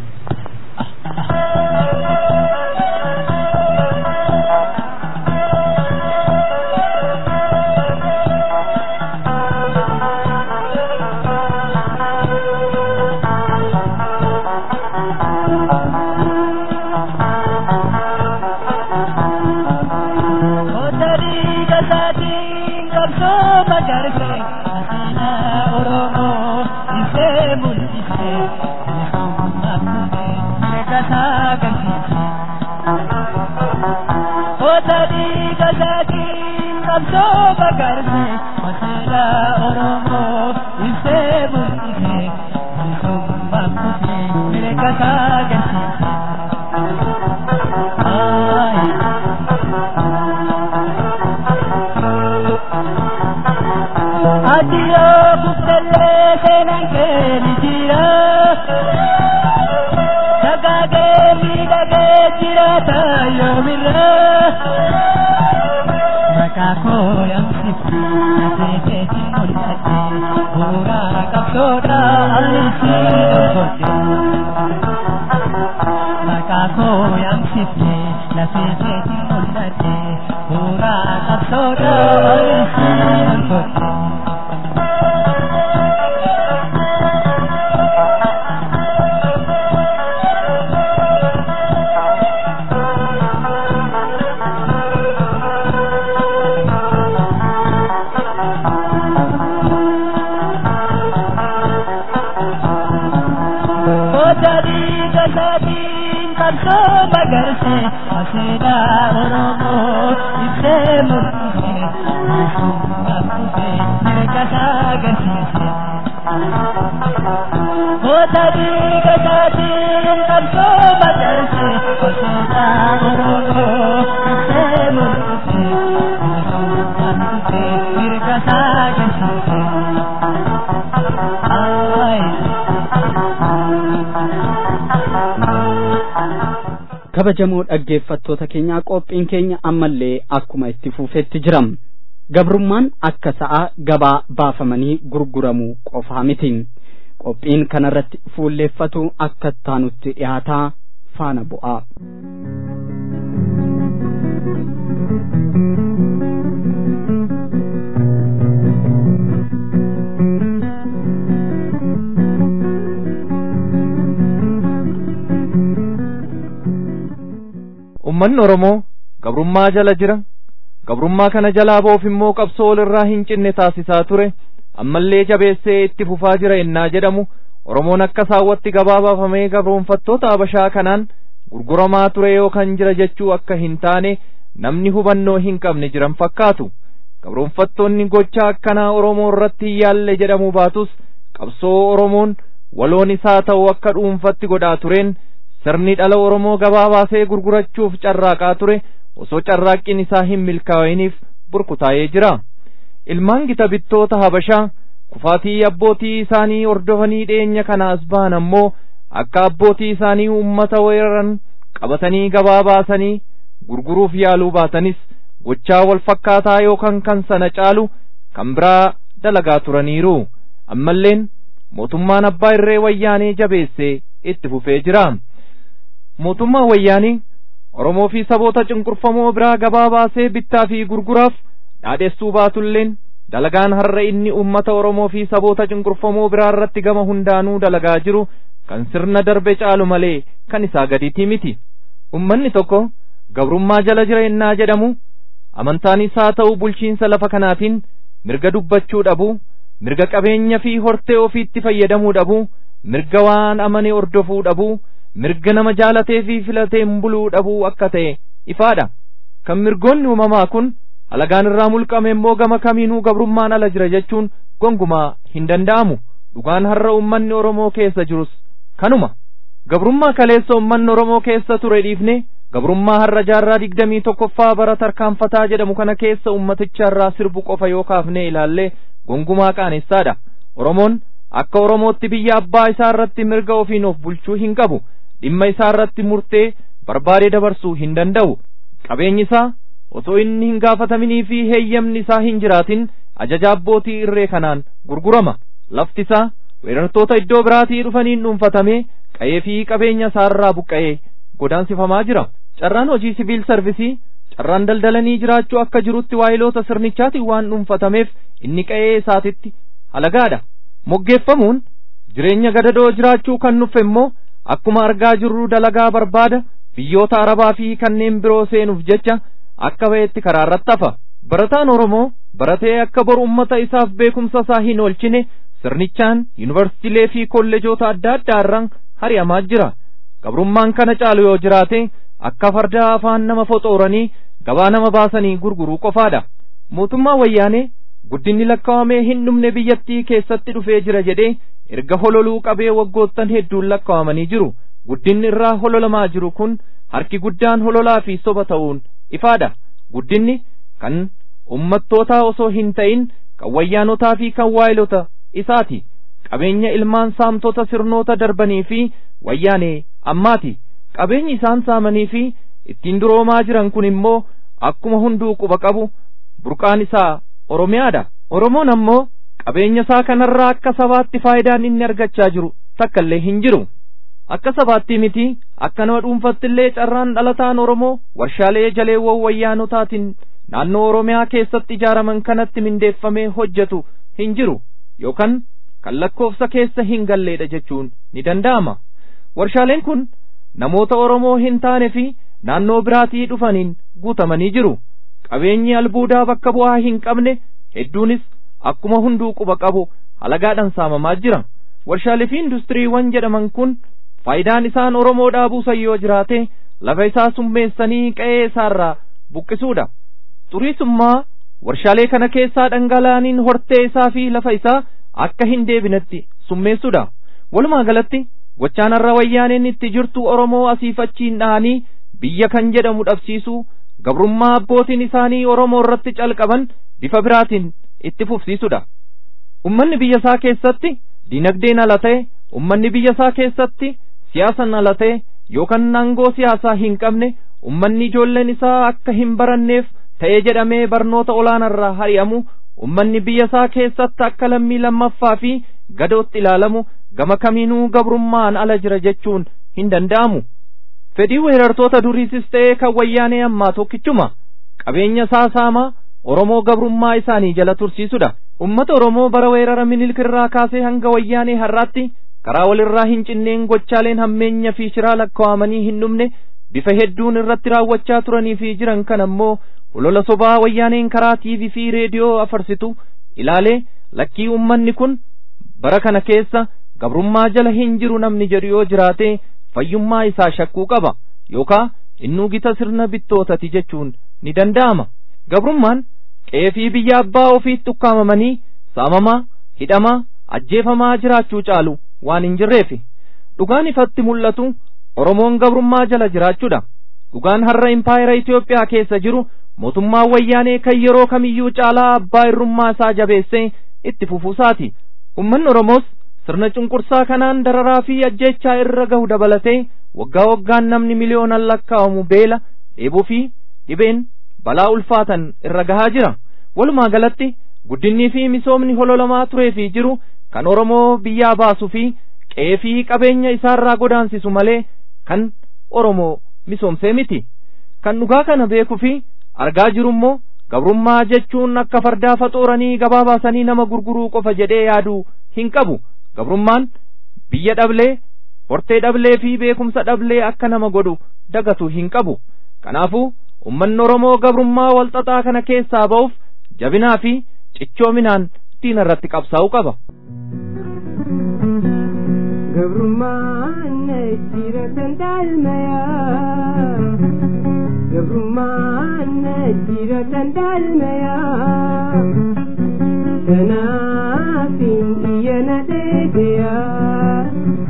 Makako yang sisi Nase mulate Bura kapsoda alisi dokote Makako yang sisi Nase mulate Bura kapsoda alisi dokote Tanto bagarse aseda oromo ise murse apuse mereka gasi Hotadi kasati tanto bagarse aseda oromo ise murse apuse mereka gasi kabajamoo dhaggeeffattoota keenyaa qophiin keenya ammallee akkuma itti fufetti jira. Gabrummaan akka sa'a gabaa baafamanii gurguramuu qofaa miti. Qophiin kanarratti fuulleeffatu akka taanutti dhiyaataa faana bu'aa. Ummanni Oromoo gabrummaa jala jira. Gabrummaa kana jalaa ba'uuf immoo qabsoo irraa hin cinne taasisaa ture. Ammallee jabeessee itti fufaa jira ennaa jedhamu Oromoon akka saawwatti gabaa baafamee gabroonfattoota Habashaa kanaan gurguramaa ture yookaan jira jechuu akka hin taane namni hubannoo hin qabne jiran fakkaatu. Gabroonfattoonni gocha akkanaa Oromoo irratti hin yaalle jedhamu baatus qabsoo Oromoon waloon isaa ta'u akka dhuunfatti godhaa tureen sirni dhala Oromoo gabaa baasee gurgurachuuf carraaqaa ture osoo carraaqqiin isaa hin milkaa'iniif burkutaa'ee jira. Ilmaan gita bittoota Habashaa kufaatii abbootii isaanii hordofanii dhiyeenya kana as bahan ammoo akka abbootii isaanii uummata weeraran qabatanii gabaa baasanii gurguruuf yaaluu baatanis gochaa wal fakkaataa yookaan kan sana caalu kan biraa dalagaa turaniiru. Ammalleen mootummaan abbaa irree wayyaanee jabeessee itti fufee jira. Mootummaa wayyaanii Oromoo fi saboota cunqurfamoo biraa gabaa baasee bittaa fi gurguraaf dhaadheessuu baatulleen dalagaan har'a inni uummata Oromoo fi saboota cunqurfamoo biraa irratti gama hundaanuu dalagaa jiru kan sirna darbe caalu malee kan isaa gadiitii miti. Ummanni tokko gabrummaa jala jira ennaa jedhamu amantaan isaa ta'u bulchiinsa lafa kanaatiin mirga dubbachuu dhabu, mirga qabeenya fi hortee ofiitti fayyadamuu dhabu, mirga waan amane hordofuu dhabu, mirga nama jaalatee fi filateen buluu dhabuu akka ta'e ifaadha. Kan mirgoonni uumamaa kun alagaan irraa mulqame immoo gama kamiinuu gabrummaan ala jira jechuun gongumaa hin danda'amu. Dhugaan har'a ummanni Oromoo keessa jirus kanuma. Gabrummaa kaleessa ummanni Oromoo keessa ture dhiifne gabrummaa har'a jaarraa 21ffaa bara tarkaanfataa jedhamu kana keessa ummaticha irraa sirbu qofa yoo kaafne ilaalle gongumaa qaanessaadha. Oromoon akka Oromootti biyya abbaa isaa irratti mirga ofiin of bulchuu hin qabu. Dhimma isaa irratti murtee barbaade dabarsuu hin danda'u. Qabeenyi isaa osoo inni hin gaafataminii fi heeyyamni isaa hin jiraatin ajaja abbootii irree kanaan gurgurama. Lafti isaa weerartoota iddoo biraatii dhufaniin dhuunfatamee qa'ee fi qabeenya isaa irraa buqqa'ee godaansifamaa jira. Carraan hojii siviil sarvisii carraan daldalanii jiraachuu akka jirutti waayiloota sirnichaatiin waan dhuunfatameef inni qa'ee isaatitti halagaadha. Moggeeffamuun jireenya gadadoo jiraachuu kan nuuf immoo akkuma argaa jirru dalagaa barbaada biyyoota Arabaa fi kanneen biroo seenuuf jecha akka ba'etti karaa irratti hafa. Barataan Oromoo baratee akka boru ummata isaaf beekumsa isaa hin oolchine sirnichaan yuunivarsiitiilee fi kolleejoota adda addaa irraan hari'amaa jira. Gabrummaan kana caalu yoo jiraate akka fardaa afaan nama foxooranii gabaa nama baasanii gurguruu qofaadha. Mootummaa wayyaanee guddinni lakkaawamee hin dhumne biyyattii keessatti dhufee jira jedhee erga hololuu qabee waggoottan hedduun lakkaawamanii jiru. Guddinni irraa hololamaa jiru kun harki guddaan hololaa fi soba ta'uun ifaadha. Guddinni kan ummattootaa osoo hin ta'in kan wayyaanotaa fi kan waayilota isaati. Qabeenya ilmaan saamtota sirnoota darbanii fi wayyaanee ammaati. Qabeenyi isaan saamanii fi ittiin duroomaa jiran kun immoo akkuma hunduu quba qabu burqaan isaa Oromiyaadha. Oromoon ammoo qabeenya isaa kanarraa akka sabaatti faayidaan inni argachaa jiru takka illee hin jiru. Akka sabaatti miti akka nama dhuunfatti illee carraan dhalataan Oromoo warshaalee jaleewwan wayyaanotaatiin naannoo Oromiyaa keessatti ijaaraman kanatti mindeeffamee hojjetu hin jiru yookaan kan lakkoofsa keessa hin galleedha jechuun ni danda'ama. Warshaaleen kun namoota Oromoo hin taane fi naannoo biraatii dhufaniin guutamanii jiru. Qabeenyi albuudaa bakka bu'aa hin qabne hedduunis akkuma hunduu quba qabu halagaadhaan saamamaa jira. Warshaalee fi industiriiwwan jedhaman kun faayidaan isaan Oromoo dhaabuusan yoo jiraate lafa isaa summeessanii qe'ee isaarraa buqqisuudha. Xuriisummaa warshaalee kana keessaa dhangala'aniin hortee isaa fi lafa isaa akka hin deebinetti summeessuudha. Walumaa galatti gochaan har'a wayyaaneen itti jirtu Oromoo asiif achiin dhahanii biyya kan jedhamu dhabsiisuu gabrummaa abbootiin isaanii Oromoo irratti calqaban bifa biraatiin itti fufsiisuudha. Ummanni biyya isaa keessatti dinagdeen ala ta'e, ummanni biyya isaa keessatti siyaasan ala ta'e yookaan aangoo siyaasaa hin qabne, ummanni ijoolleen isaa akka hin baranneef ta'ee jedhamee barnoota olaanaarraa hari'amu, ummanni biyya isaa keessatti akka lammii lammaffaa fi gadootti ilaalamu gama kamiinuu gabrummaan ala jira jechuun hin danda'amu. Fedhii weerartoota duriisis ta'ee kan wayyaanee ammaa tokkichuma qabeenya isaa saamaa Oromoo gabrummaa isaanii jala tursiisudha. Ummata Oromoo bara weerara Minilik irraa kaasee hanga wayyaanee har'aatti karaa walirraa hin cinneen gochaaleen hammeenya fi shiraa lakkaa'amanii hin dhumne bifa hedduun irratti raawwachaa turanii fi jiran kan ammoo olola sobaa wayyaaneen karaa TV fi reediyoo afarsitu ilaalee lakkii ummanni kun bara kana keessa gabrummaa jala hin jiru namni jedhu yoo jiraate fayyummaa isaa shakkuu qaba yookaan innuu gita sirna bittootati jechuun ni danda'ama. Gabrummaan qeefii biyya abbaa ofiitti ukkaamamanii saamamaa, hidhamaa, ajjeefamaa jiraachuu caalu waan hin jirreefi. Dhugaan ifatti mul'atu Oromoon gabrummaa jala jiraachuudha. Dhugaan har'a impaayera Itoophiyaa keessa jiru mootummaa wayyaanee kan yeroo kamiyyuu caalaa abbaa irrummaa isaa jabeessee itti fufuusaati. Ummanni Oromoos sirna cunqursaa kanaan dararaa fi ajjeechaa irra gahu dabalatee waggaa waggaan namni miliyoonaan lakkaa'amu beela, dheebuu fi dhibeen balaa ulfaatan irra gahaa jira. Walumaa galatti guddinnii fi misoomni hololamaa turee fi jiru kan Oromoo biyyaa baasuu fi qe'ee fi qabeenya isaarraa godaansisu malee kan Oromoo misoomsee miti. Kan dhugaa kana beekuu fi argaa jiru immoo gabrummaa jechuun akka fardaa faxooranii gabaa baasanii nama gurguruu qofa jedhee yaaduu hin qabu. Gabrummaan biyya dhablee, hortee dhablee fi beekumsa dhablee akka nama godhu dagatu hin qabu. Kanaafuu ummanni Oromoo gabrummaa walxaxaa kana keessaa ba'uuf jabinaa fi cichoominaan diina irratti qabsaa'uu qaba. Gabrummaan jiraatan daalmayaa, gabrummaan jiraatan daalmayaa, kanaafin iyyana deebi'aa.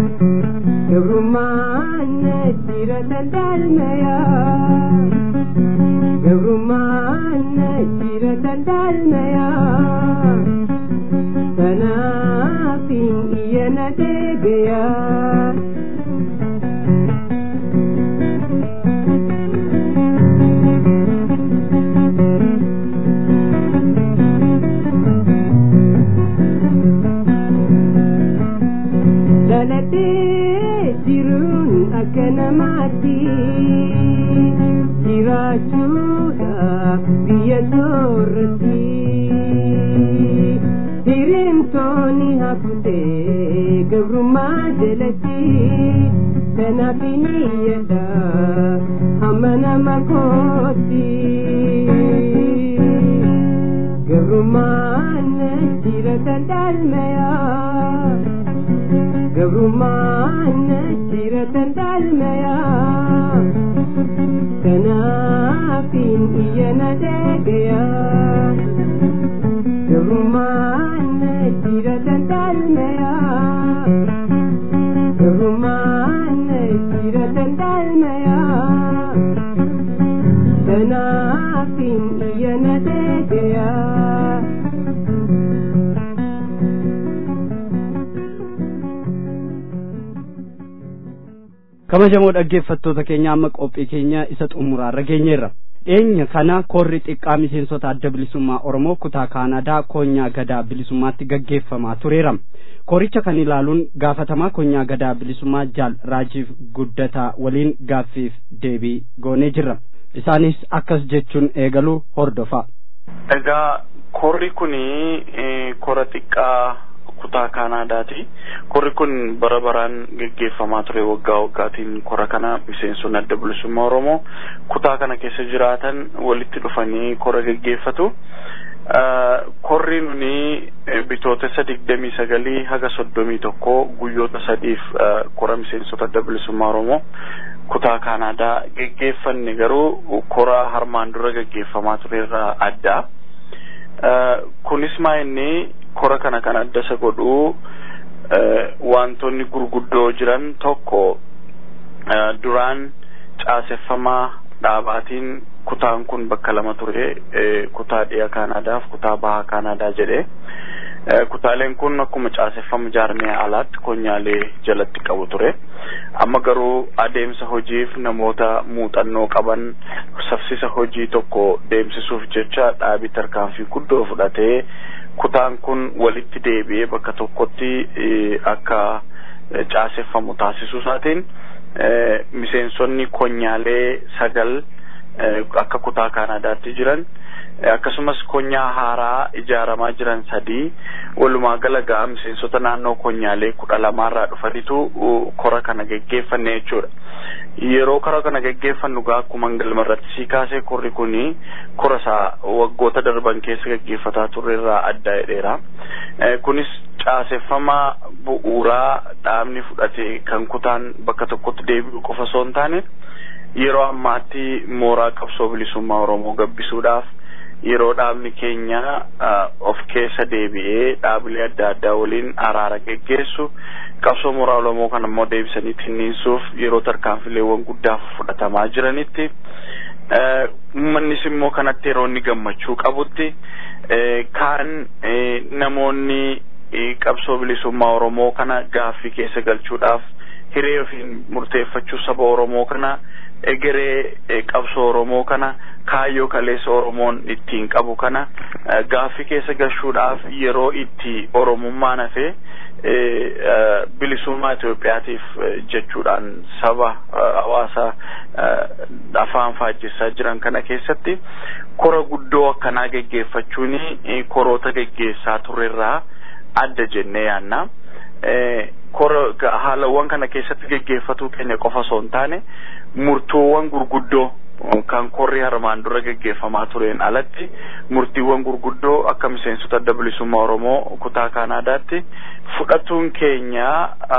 Gabrummaan jiraatan daalmayaa, gabrummaan jiraatan daalmayaa, kanaafin iyyana deebi'aa. Dhalatee jiruun akka namaatti jiraachuudhaaf biyya soorratti hiriyoonni hafutee gabrummaa jalatti kanaaf niyyadha hamma nama kootti. Gabrummaan jiraatan daalmayaa, gabrummaan jiraatan daalmayaa, kanaafin iyyana deebi'aa. Gabrummaan jiraatan daalmayaa, gabrummaan jiraatan daalmayaa, kanaafin iyyana deebi'aa. Kabajamoo dhaggeeffattoota keenya amma qophii keenya isa xumuraarra geenyeerra. Dhiyeenya kana korri xiqqaa miseensota adda bilisummaa Oromoo kutaa Kaanadaa Konyaa Gadaa bilisummaatti gaggeeffamaa tureera. Koricha kan ilaaluun gaafatamaa Konyaa Gadaa bilisummaa Jaal Raajiif Guddataa waliin gaaffiif deebii goonee jirra. Isaanis akkas jechuun eegalu hordofa. Egaa korri kuni kora xiqqaa kutaa Kaanaadaati. Korri kun bara baraan gaggeeffamaa ture waggaa waggaatiin. Kora kana miseensonni adda bilisummaa Oromoo kutaa kana keessa jiraatan walitti dhufanii kora gaggeeffatu. Korri nuni bitootessa 29 haga 31 guyyoota sadiif kora miseensota adda bilisummaa Oromoo kutaa Kaanaadaa gaggeeffanne garuu kora harmaan dura gaggeeffamaa ture irraa adda. Kunis maa inni kora kana kan adda isa godhu wantoonni gurguddoo jiran tokko duraan caaseffamaa dhaabaatiin kutaan kun bakka lama ture, kutaa dhiyaa Kaanaadaaf kutaa bahaa Kaanaadaa jedhee. Kutaaleen kun akkuma caaseffama jaarmiyaa alaatti konyaalee jalatti qabu ture. Amma garuu adeemsa hojiif namoota muuxannoo qaban safsisa hojii tokko deemsisuuf jecha dhaabii tarkaanfii guddoo fudhatee kutaan kun walitti deebi'ee bakka tokkotti akka caaseffamu taasisuu isaatiin miseensonni konyaalee 9 akka kutaa Kaanaadaatti jiran akkasumas konyaa haaraa ijaaramaa jiran 3 walumaa gala miseensota naannoo konyaalee 12 irraa dhufanitu kora kana gaggeeffanne jechuudha. Yeroo kora kana gaggeeffannu akkuma galma irratti sii kaasee korri kuni kora isaa waggoota darban keessa gaggeeffataa turre irraa adda jedheera. Kunis caaseffama bu'uuraa dhaabni fudhate kan kutaan bakka tokkotti deebi'u qofa osoo hin taane yeroo ammaatti mooraa qabsoo bilisummaa Oromoo gabbisuudhaaf yeroo dhaabni keenya of keessa deebi'ee dhaabilee adda addaa waliin araara geggeessu qabsoo mooraa Oromoo kan immoo deebisanii tinniinsuuf yeroo tarkaanfileewwan guddaa fudhatamaa jiranitti uummannis immoo kanatti yeroo inni gammachuu qabutti kaan namoonni qabsoo bilisummaa Oromoo kana gaaffii keessa galchuudhaaf hiree ofiin murteeffachuu saba Oromoo kana egeree qabsoo Oromoo kana kaayyoo kaleessa Oromoon ittiin qabu kana gaaffii keessa galchuudhaaf yeroo itti Oromummaan hafee bilisummaa Itoophiyaatiif jechuudhaan saba hawaasa afaan faajjessaa jiran kana keessatti kora guddoo akkanaa geggeeffachuun koroota geggeessaa turerraa adda jennee yaanna. Haalawwan kana keessatti geggeeffatu keenya qofa osoo hin taane murtoowwan gurguddoo kan korri harmaan dura geggeeffamaa tureen alatti murtiiwwan gurguddoo akka miseensota adda bilisummaa Oromoo kutaa Kaanaadaatti fudhatuun keenya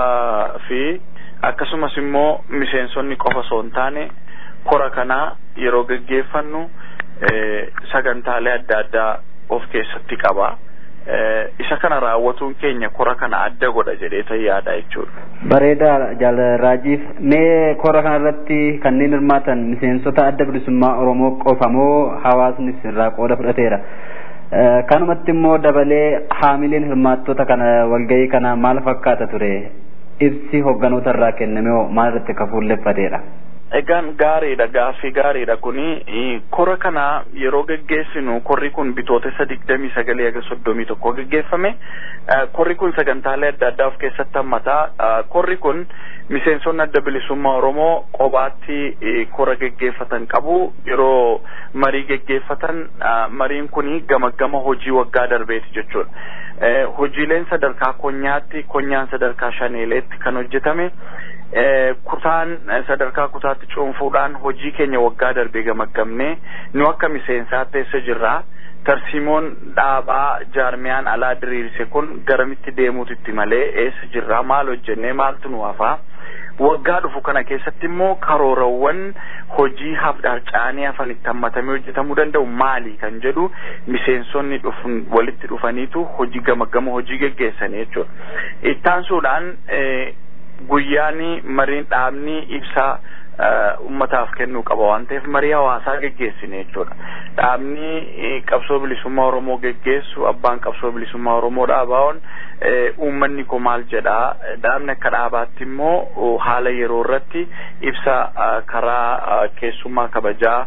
fi akkasumas immoo miseensonni qofa osoo hin taane kora kana yeroo geggeeffannu sagantaalee adda addaa of keessatti qaba. Isa kana raawwatuun keenya kora kana adda godha jedhee yaada jechuudha. Bareeda Jaal Raajiif, mee kora kana irratti kanneen hirmaatan miseensota adda bilisummaa Oromoo qofa moo hawaasnis irraa qooda fudhateera? Kanumatti immoo dabalee haamileen hirmaattota kana walgahii kana maal fakkaata ture? Ibsi hogganoota irraa kenname maal irratti kafuulleeffateedha? Egaan gaariidha, gaaffii gaariidha kuni. Kora kana yeroo geggeessinu korri kun bitootessa 29 haga 31 geggeeffame. Korri kun sagantaalee adda addaa of keessatti hammata. Korri kun miseensonni adda bilisummaa Oromoo qobaatti kora geggeeffatan qabu. Yeroo marii geggeeffatan mariin kuni gama hojii waggaa darbeeti jechuudha. Hojiileen sadarkaa konyaatti, konyaan sadarkaa shaneeleetti kan hojjetame. Kutaan sadarkaa kutaatti cuunfuudhaan hojii keenya waggaa darbee gamaggamne nu akka miseensaatti eessa jirra. Tarsiimoon dhaabaa jaarmiyaan alaa diriirse kun garamitti deemuutitti malee eessa jirra, maal hojjennee maaltu nu hafaa. Waggaa dhufu kana keessatti immoo karoorawwan hojii harcaanii hafan itti hammatamee hojjetamuu danda'u maali kan jedhu miseensonni walitti dhufaniitu hojii gamaggama hojii geggeessanii jechuudha. Ittaansuudhaan guyyaani mariin dhaabni ibsaa ummataaf kennuu qaba waan ta'eef marii hawaasaa geggeessine jechuudha. Dhaabni qabsoo bilisummaa Oromoo geggeessu abbaan qabsoo bilisummaa Oromoo dhaabaa'oon uummanni koo maal jedhaa, dhaabni akka dhaabaatti immoo haala yeroo irratti ibsa karaa keessummaa kabajaa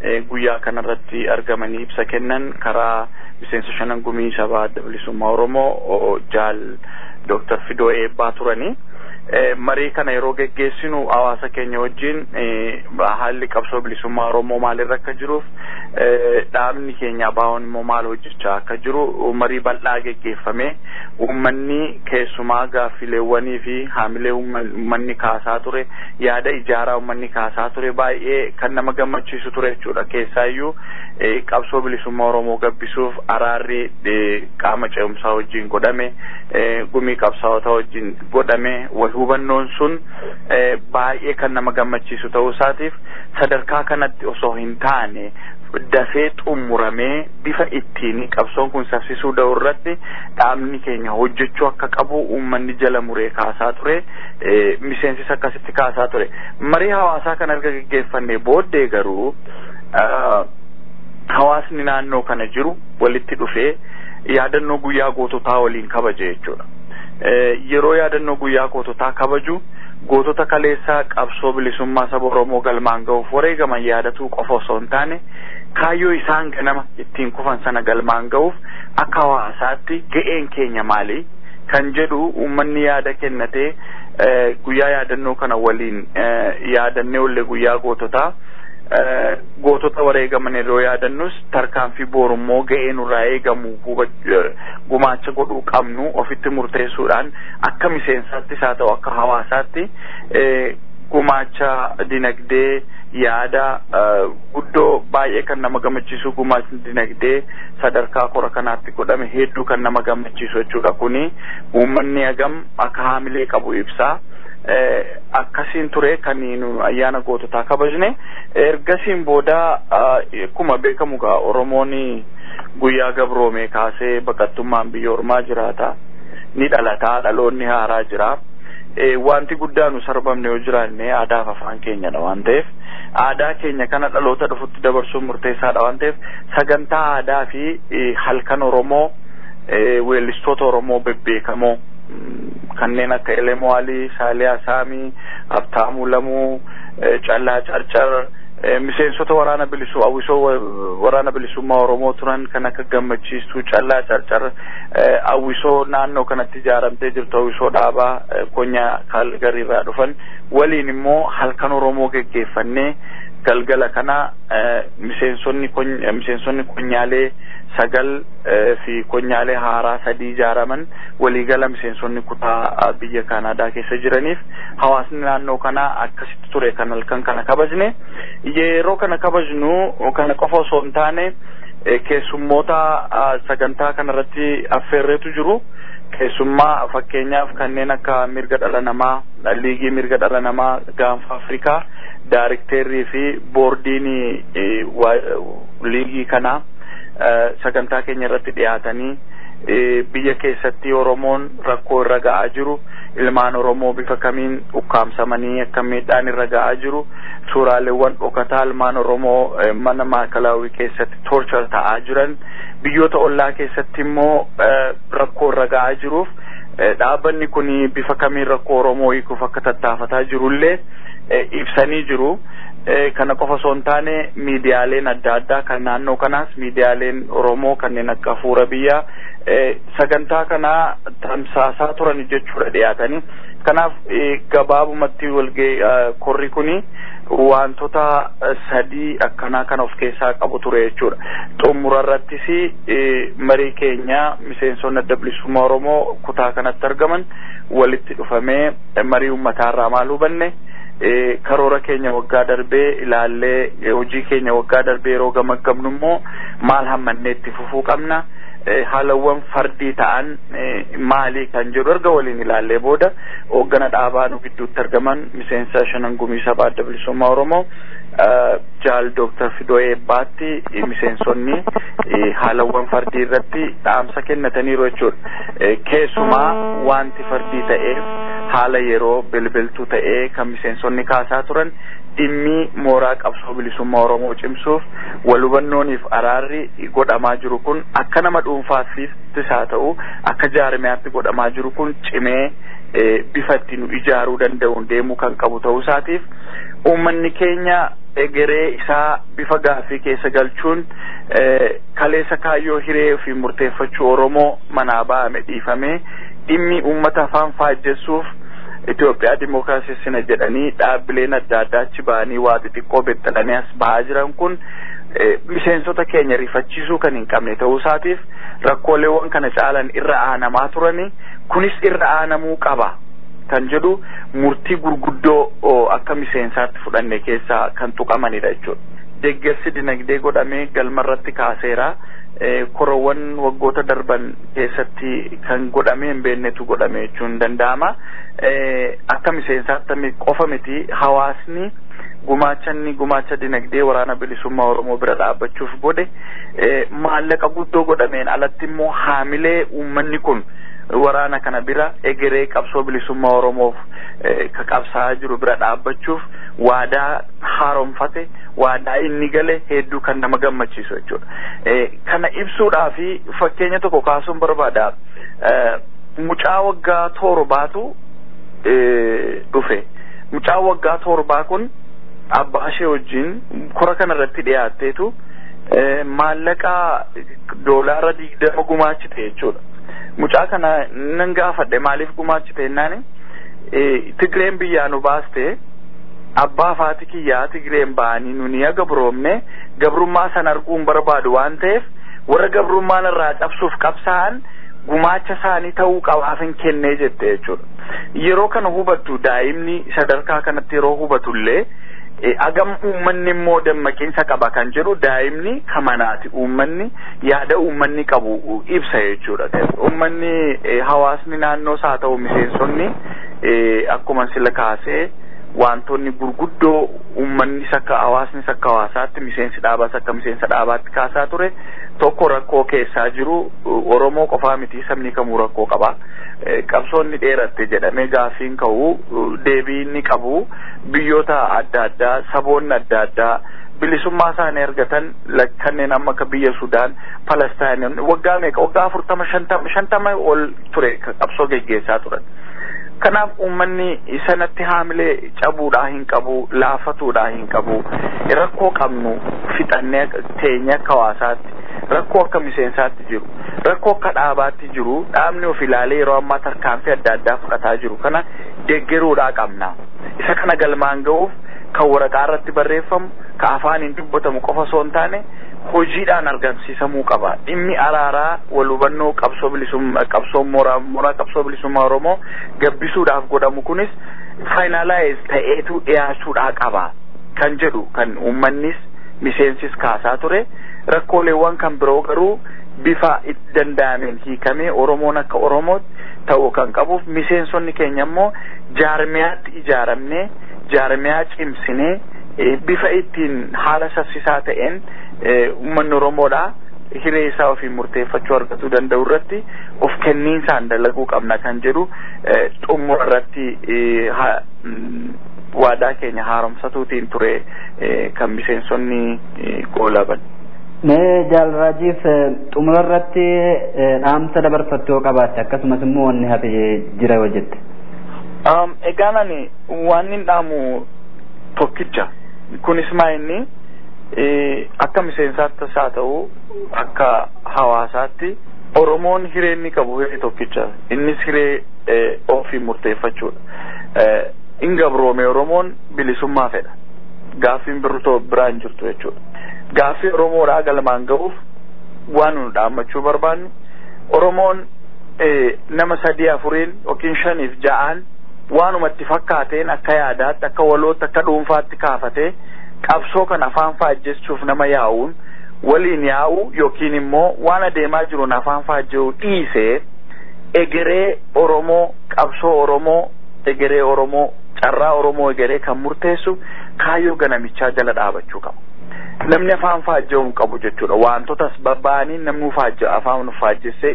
guyyaa kanarratti argamanii ibsa kennan karaa miseensa shanan gumii sabaa adda bilisummaa Oromoo jaal Dr. Fidoo Eebbaa turanii. Marii kana yeroo geggeessinu hawaasa keenya wajjin haalli qabsoo bilisummaa Oromoo maalirra akka jiruuf dhaabni keenya baa'oon immoo maal hojjechaa akka jiru marii bal'aa geggeeffame. Uummanni keessumaa gaaffileewwanii fi haamilee uummanni kaasaa ture, yaada ijaaraa uummanni kaasaa ture baay'ee kan nama gammachiisu ture jechuudha. Keessaayyuu qabsoo bilisummaa Oromoo gabbisuuf araarri qaama ce'umsaa wajjin godhame, gumii qabsaa'ota wajjin godhame, hubannoon sun baay'ee kan nama gammachiisu ta'uu isaatiif sadarkaa kanatti osoo hin taane dafee xumuramee bifa ittiin qabsoon kun safsisuu danda'u irratti dhaabni keenya hojjechuu akka qabu uummanni jala muree kaasaa ture, miseensis akkasitti kaasaa ture. Marii hawaasaa kan erga geggeeffannee booddee garuu hawaasni naannoo kana jiru walitti dhufee yaadannoo guyyaa goototaa waliin kabaje jechuudha. Yeroo yaadannoo guyyaa goototaa kabaju gootota kaleessaa qabsoo bilisummaa saba Oromoo galmaan ga'uuf wareegaman yaadatuu qofa osoo hin taane kaayyoo isaan ganama ittiin kufan sana galmaan ga'uuf akka hawaasaatti ga'een keenya maali kan jedhu uummanni yaada kennatee guyyaa yaadannoo kana waliin yaadannee ollee guyyaa goototaa gootota wareegaman yeroo yaadannus tarkaanfii boorummoo ga'ee nurraa eegamu gumaacha godhuu qabnu ofitti murteessuudhaan akka miseensaattis haa ta'u akka hawaasaatti gumaacha dinagdee yaada guddoo baay'ee kan nama gammachiisu gumaacha dinagdee sadarkaa kora kanaatti godhame hedduu kan nama gammachiisu jechuudha. Kuni uummanni hagam akka haamilee qabu ibsaa. Akkasiin ture kan nu ayyaana goototaa kabajne. Ergasiin booda akkuma beekamu gaa Oromoon guyyaa gabroomee kaasee baqattummaan biyya ormaa jiraata, ni dhalataa, dhaloonni haaraa jira. Wanti guddaan nu sarbamne yoo jiraanne aadaa fi afaan keenyadha waan ta'eef aadaa keenya kana dhaloota dhufutti dabarsuun murteessaadha waan ta'eef sagantaa aadaa fi halkan Oromoo weellistoota Oromoo bebbeekamoo kanneen akka Elemoo Alii, Saaliyaa Saamii, Habtaamuu Lamuu, Callaa Carcar, miseensota waraana bilisuu awwisoo waraana bilisummaa Oromoo turan kan akka Gammachiistuu, Callaa Carcar, awwisoo naannoo kanatti ijaaramtee jirtu awwisoo dhaabaa Konyaa Kaalgariirraa dhufan waliin immoo halkan Oromoo geggeeffannee galgala kana miseensonni konyaalee sagal fi konyaalee haaraa 3 ijaaraman waliigala miseensonni kutaa biyya Kanaadaa keessa jiraniif hawaasni naannoo kana akkasitti ture kan halkan kana kabajne. Yeroo kana kabajnu kana qofa osoo hin taane keessummoota sagantaa kanarratti affeerreetu jiru. Keessummaa fakkeenyaaf kanneen akka mirga dhala namaa, liigii mirga dhala namaa gaanfa Afrikaa, daarekteerrii fi boordiin liigii kana sagantaa keenya irratti dhiyaatanii biyya keessatti Oromoon rakkoo irra ga'aa jiru, ilmaan Oromoo bifa kamiin ukkaamsamanii akka miidhaan irra ga'aa jiru, suuraaleewwan dhokataa ilmaan Oromoo mana maakalaawii keessatti torture ta'aa jiran, biyyoota ollaa keessatti immoo rakkoo irra ga'aa jiruuf dhaabbanni kun bifa kamiin rakkoo Oromoo hiikuuf akka tattaafataa jirullee ibsanii jiru. Kana qofa osoo hin taane miidiyaaleen adda addaa kan naannoo kanaas miidiyaaleen Oromoo kanneen akka Hafuura Biyyaa sagantaa kana tamsaasaa turan jechuudha dhiyaatanii. Kanaaf gabaabumatti korri kuni wantoota 3 akkanaa kan of keessaa qabu ture jechuudha. Xumura irrattis marii keenya miseensonni adda bilisummaa Oromoo kutaa kanatti argaman walitti dhufamee marii uummataarraa maal hubanne karoora keenya waggaa darbee ilaallee hojii keenya waggaa darbee yeroo gamaggamnu immoo maal hammannee itti fufuu qabna, haalawwan fardii ta'an maalii kan jedhu erga waliin ilaallee booda hooggana dhaabaa nu gidduutti argaman miseensa shanan gumii sabaa adda bilisummaa Oromoo jaal Dr. Fidoo Eebbaatti miseensonni haalawwan fardii irratti dhaamsa kennataniiru jechuudha. Keessumaa wanti fardii ta'eef haala yeroo bilbiltuu ta'ee kan miseensonni kaasaa turan dhimmi mooraa qabsoo bilisummaa Oromoo cimsuuf wal hubannooniif araarri godhamaa jiru kun akka nama dhuunfaattis haa ta'u akka jaarmiyaatti godhamaa jiru kun cimee bifa ittiin ijaaruu danda'uun deemuu kan qabu ta'uu isaatiif uummanni keenya egeree isaa bifa gaaffii keessa galchuun kaleessa kaayyoo hiree fi murteeffachuu Oromoo manaa ba'ame dhiifamee dhimmi uummata afaan faajjessuuf Itoophiyaa Dimookiraasii sina jedhanii dhaabbileen adda addaa achi ba'anii waa xixiqqoo bexxalanii as bahaa jiran kun miseensota keenya rifachiisuu kan hin qabne ta'uu isaatiif rakkooleewwan kana caalan irra aanamaa turanii kunis irra aanamuu qaba kan jedhu murtii gurguddoo akka miseensaatti fudhanne keessaa kan tuqamanidha jechuudha. Deeggarsi dinagdee godhamee galmarratti kaaseera. Korowwan waggoota darban keessatti kan godhamee hin beeknetu godhame jechuun danda'ama. Akka miseensaatti qofa miti hawaasni gumaacha dinagdee waraana bilisummaa Oromoo bira dhaabbachuuf godhe maallaqa guddoo godhameen alatti immoo haamilee uummanni kun waraana kana bira egeree qabsoo bilisummaa Oromoof ka qabsaa jiru bira dhaabbachuuf waadaa haaromfate waadaa inni gale hedduu kan nama gammachiisu jechuudha. Kana ibsuudhaaf fakkeenya tokko kaasuun barbaada. Mucaa waggaa torbaatu dhufe. Mucaa waggaa torbaa kun abbaa ishee wajjin kora kanarratti dhiyaatteetu maallaqa doolaara 20 gumaachite jechuudha. Mucaa kana nan gaafadhe maaliif gumaachite jennaani Tigreen biyyaa nu baaste abbaa faati kiyyaa Tigreen ba'anii nuni gabroomne gabrummaa san arguun barbaadu waan ta'eef warra gabrummaan irraa cabsuuf qabsaa'an gumaacha isaanii ta'uu qabaafin kennee jette jechuudha. Yeroo kana hubattu daa'imni sadarkaa kanatti yeroo hubatullee agam uummanni immoo dammaqiinsa qaba kan jedhu daa'imni kamanaati uummanni yaada uummanni qabu ibsa jechuudha. Uummanni hawaasni naannoo isaa ta'u miseensonni akkuma sila kaasee wantoonni gurguddoo uummanni akka hawaasni akka hawaasaatti miseensi dhaabaas akka miseensa dhaabaatti kaasaa ture tokko rakkoo keessaa jiru Oromoo qofaa miti sabni kamuu rakkoo qaba. Qabsoonni dheeratte jedhamee gaafiin ka'u deebii inni qabu biyyoota adda addaa saboonni adda addaa bilisummaa isaanii argatan kanneen amma akka biyya Sudaan Palestaan waggaa meeqa waggaa 40-50 ol ture qabsoo geggeessaa turan. Kanaaf uummanni sanatti haamilee cabuudhaa hin qabu laafatuudhaa hin qabu rakkoo qabnu fixannee teenya akka hawaasaatti rakkoo akka miseensaatti jiru rakkoo akka dhaabaatti jiru dhaabni of ilaalee yeroo ammaa tarkaanfii adda addaa fudhataa jiru kana deeggaruudhaa qabna. Isa kana galmaan ga'uuf kan waraqaa irratti barreeffamu ka afaaniin dubbatamu qofa osoo hin taane hojiidhaan argamsiisamuu qaba. Dhimmi araaraa wal hubannoo qabsoo bilisummaa Oromoo gabbisuudhaaf godhamu kunis faayinaalaayiz ta'eetu dhiyaachuudhaa qaba kan jedhu kan uummannis miseensis kaasaa ture. Rakkooleewwan kan biroo garuu bifa itti danda'ameen hiikamee Oromoon akka Oromootti ta'uu kan qabuuf miseensonni keenya immoo jaarmiyaatti ijaaramnee jaarmiyaa cimsinee bifa ittiin haala saffisaa ta'een uummanni Oromoodhaa hiree isaa ofii murteeffachuu argachuu danda'u irratti of kenniinsaan dalaguu qabna kan jedhu xumura irratti waadaa keenya haaromsatuutiin ture kan miseensonni qoolaban. Mee jaalrajiif xumura irratti dhaamsa dabarfattoo qabaatte akkasumas immoo wanni hafe jira yoo jette. Egaan ani waan hin dhaamu tokkicha kunis maa inni akka miseensaatti haa ta'u akka hawaasaatti Oromoon hiree inni qabu hiree tokkicha innis hiree ofii murteeffachuudha. In gabroome Oromoon bilisummaa fedha gaaffiin biraan jirtu jechuudha. Gaaffii Oromoodhaa galmaan ga'uuf waan nu dhaammachuu barbaannu Oromoon nama 3-4 yookiin 5-6 waanumatti fakkaateen akka yaadaatti akka walootti akka dhuunfaatti kaafatee qabsoo kan afaan faajjessuuf nama yaa'uun waliin yaa'u yookiin immoo waan adeemaa jiruun afaan faajjuu dhiisee egeree Oromoo qabsoo Oromoo egeree Oromoo carraa Oromoo egeree kan murteessu kaayyoo ganamichaa jala dhaabachuu qaba. Namni afaan faajjuu hin qabu jechuudha. Wantoota babba'anii namni afaan faajjessee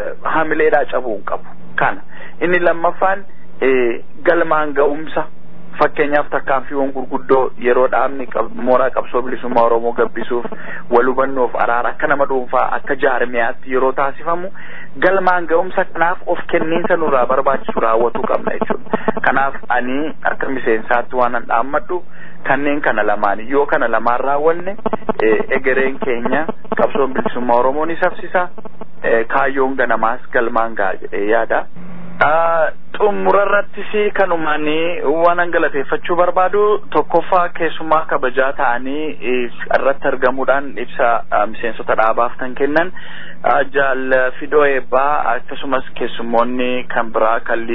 haamileedhaa cabuu hin qabu. Kana inni lammaffaan galmaan ga'umsa fakkeenyaaf tarkaanfiiwwan gurguddoo yeroo dhaabni mooraa qabsoo bilisummaa Oromoo gabbisuuf wal hubannoof araara akka nama dhuunfaa akka jaarmiyaatti yeroo taasifamu galmaan ga'umsa kanaaf of kenniinsa nurraa barbaachisu raawwatuu qabna jechuudha. Kanaaf ani akka miseensaatti waan an dhaammadhu kanneen kana lamaan yoo kana lamaan raawwanne egereen keenya qabsoon bilisummaa Oromoo ni safsisa kaayyoon ganamaas galmaan ga'a jedhee yaada. Xumurarrattis kanumaanii waan galateeffachuu barbaadu tokkoffaa keessummaa kabajaa ta'anii irratti argamuudhaan ibsa miseensota dhaabaaf kan kennan Jaal Fidoo Eebbaa akkasumas keessummoonni kan biraa kan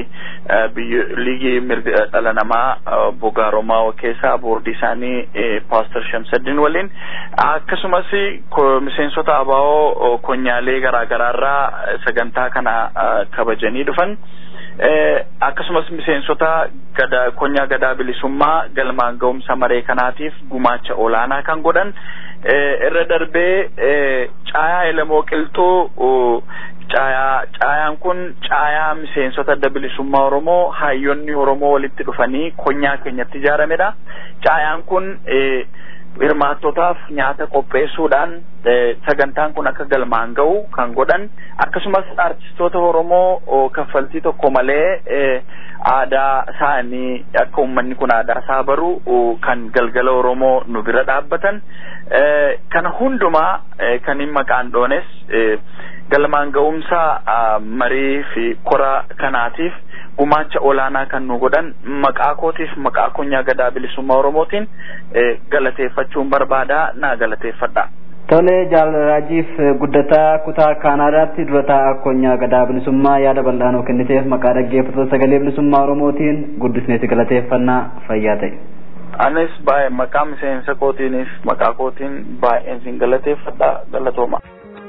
liigii mirga dhala namaa Bogaaromaa keessaa boordii isaanii Pastor Shamsuddin waliin akkasumas miseensota ABO konyaalee garaagaraarraa sagantaa kana kabajanii dhufan akkasumas miseensota konyaa gadaa bilisummaa galmaan ga'umsa maree kanaatiif gumaacha olaanaa kan godhan irra darbee caayaa Elamoo Qilxuu caayaan kun caayaa miseensota adda bilisummaa Oromoo hayyoonni Oromoo walitti dhufanii konyaa keenyatti ijaaramedha. Caayaan kun hirmaattotaaf nyaata qopheessuudhaan sagantaan kun akka galmaan ga'u kan godhan akkasumas artistoota Oromoo kaffaltii tokko malee aadaa isaanii akka uummanni kun aadaa isaa baru kan galgala Oromoo nu bira dhaabbatan kana hundumaa kan hin maqaan dhoones galmaan ga'umsa marii fi kora kanaatiif gumaacha olaanaa kan nu godhan maqaa kootiif maqaa konyaa gadaa bilisummaa Oromootiin galateeffachuun barbaada naa galateeffadha. Tole Jaal Raajiif guddataa kutaa Kaanaadaatti durataa konyaa gadaa bilisummaa yaada bal'aanoo kenniteef maqaa dhaggeeffattoota sagalee bilisummaa Oromootiin guddisneeti galateeffannaa fayyaa ta'e. Anis baay'ee maqaa miseensa kootiinis maqaa kootiin baay'een sin galateeffadha galatooma.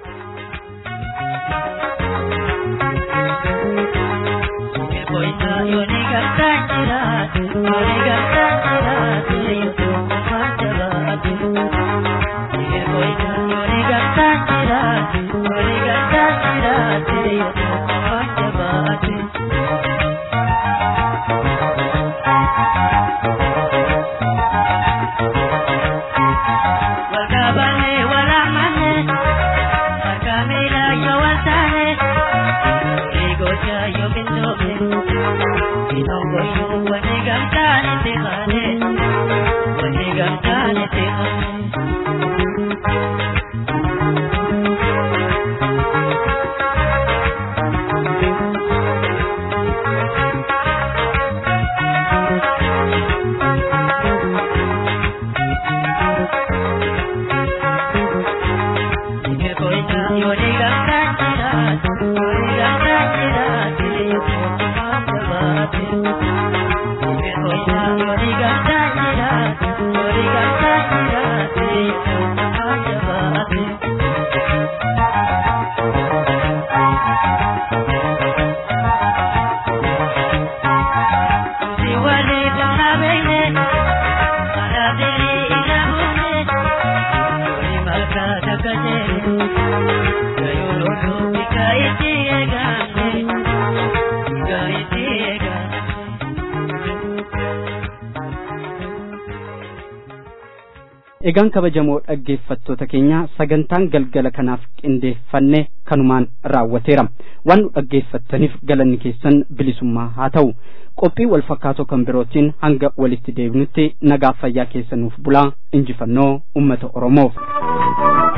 Egaan kabajamoo dhaggeeffattoota keenya sagantaan galgala kanaaf qindeeffanne kanumaan raawwateera. Waan dhaggeeffattaniif galanni keessan bilisummaa haa ta'u. Qophii wal fakkaatoo kan birootiin hanga walitti deebinutti nagaa fayyaa keessanuuf bulaa injifannoo uummata Oromoof.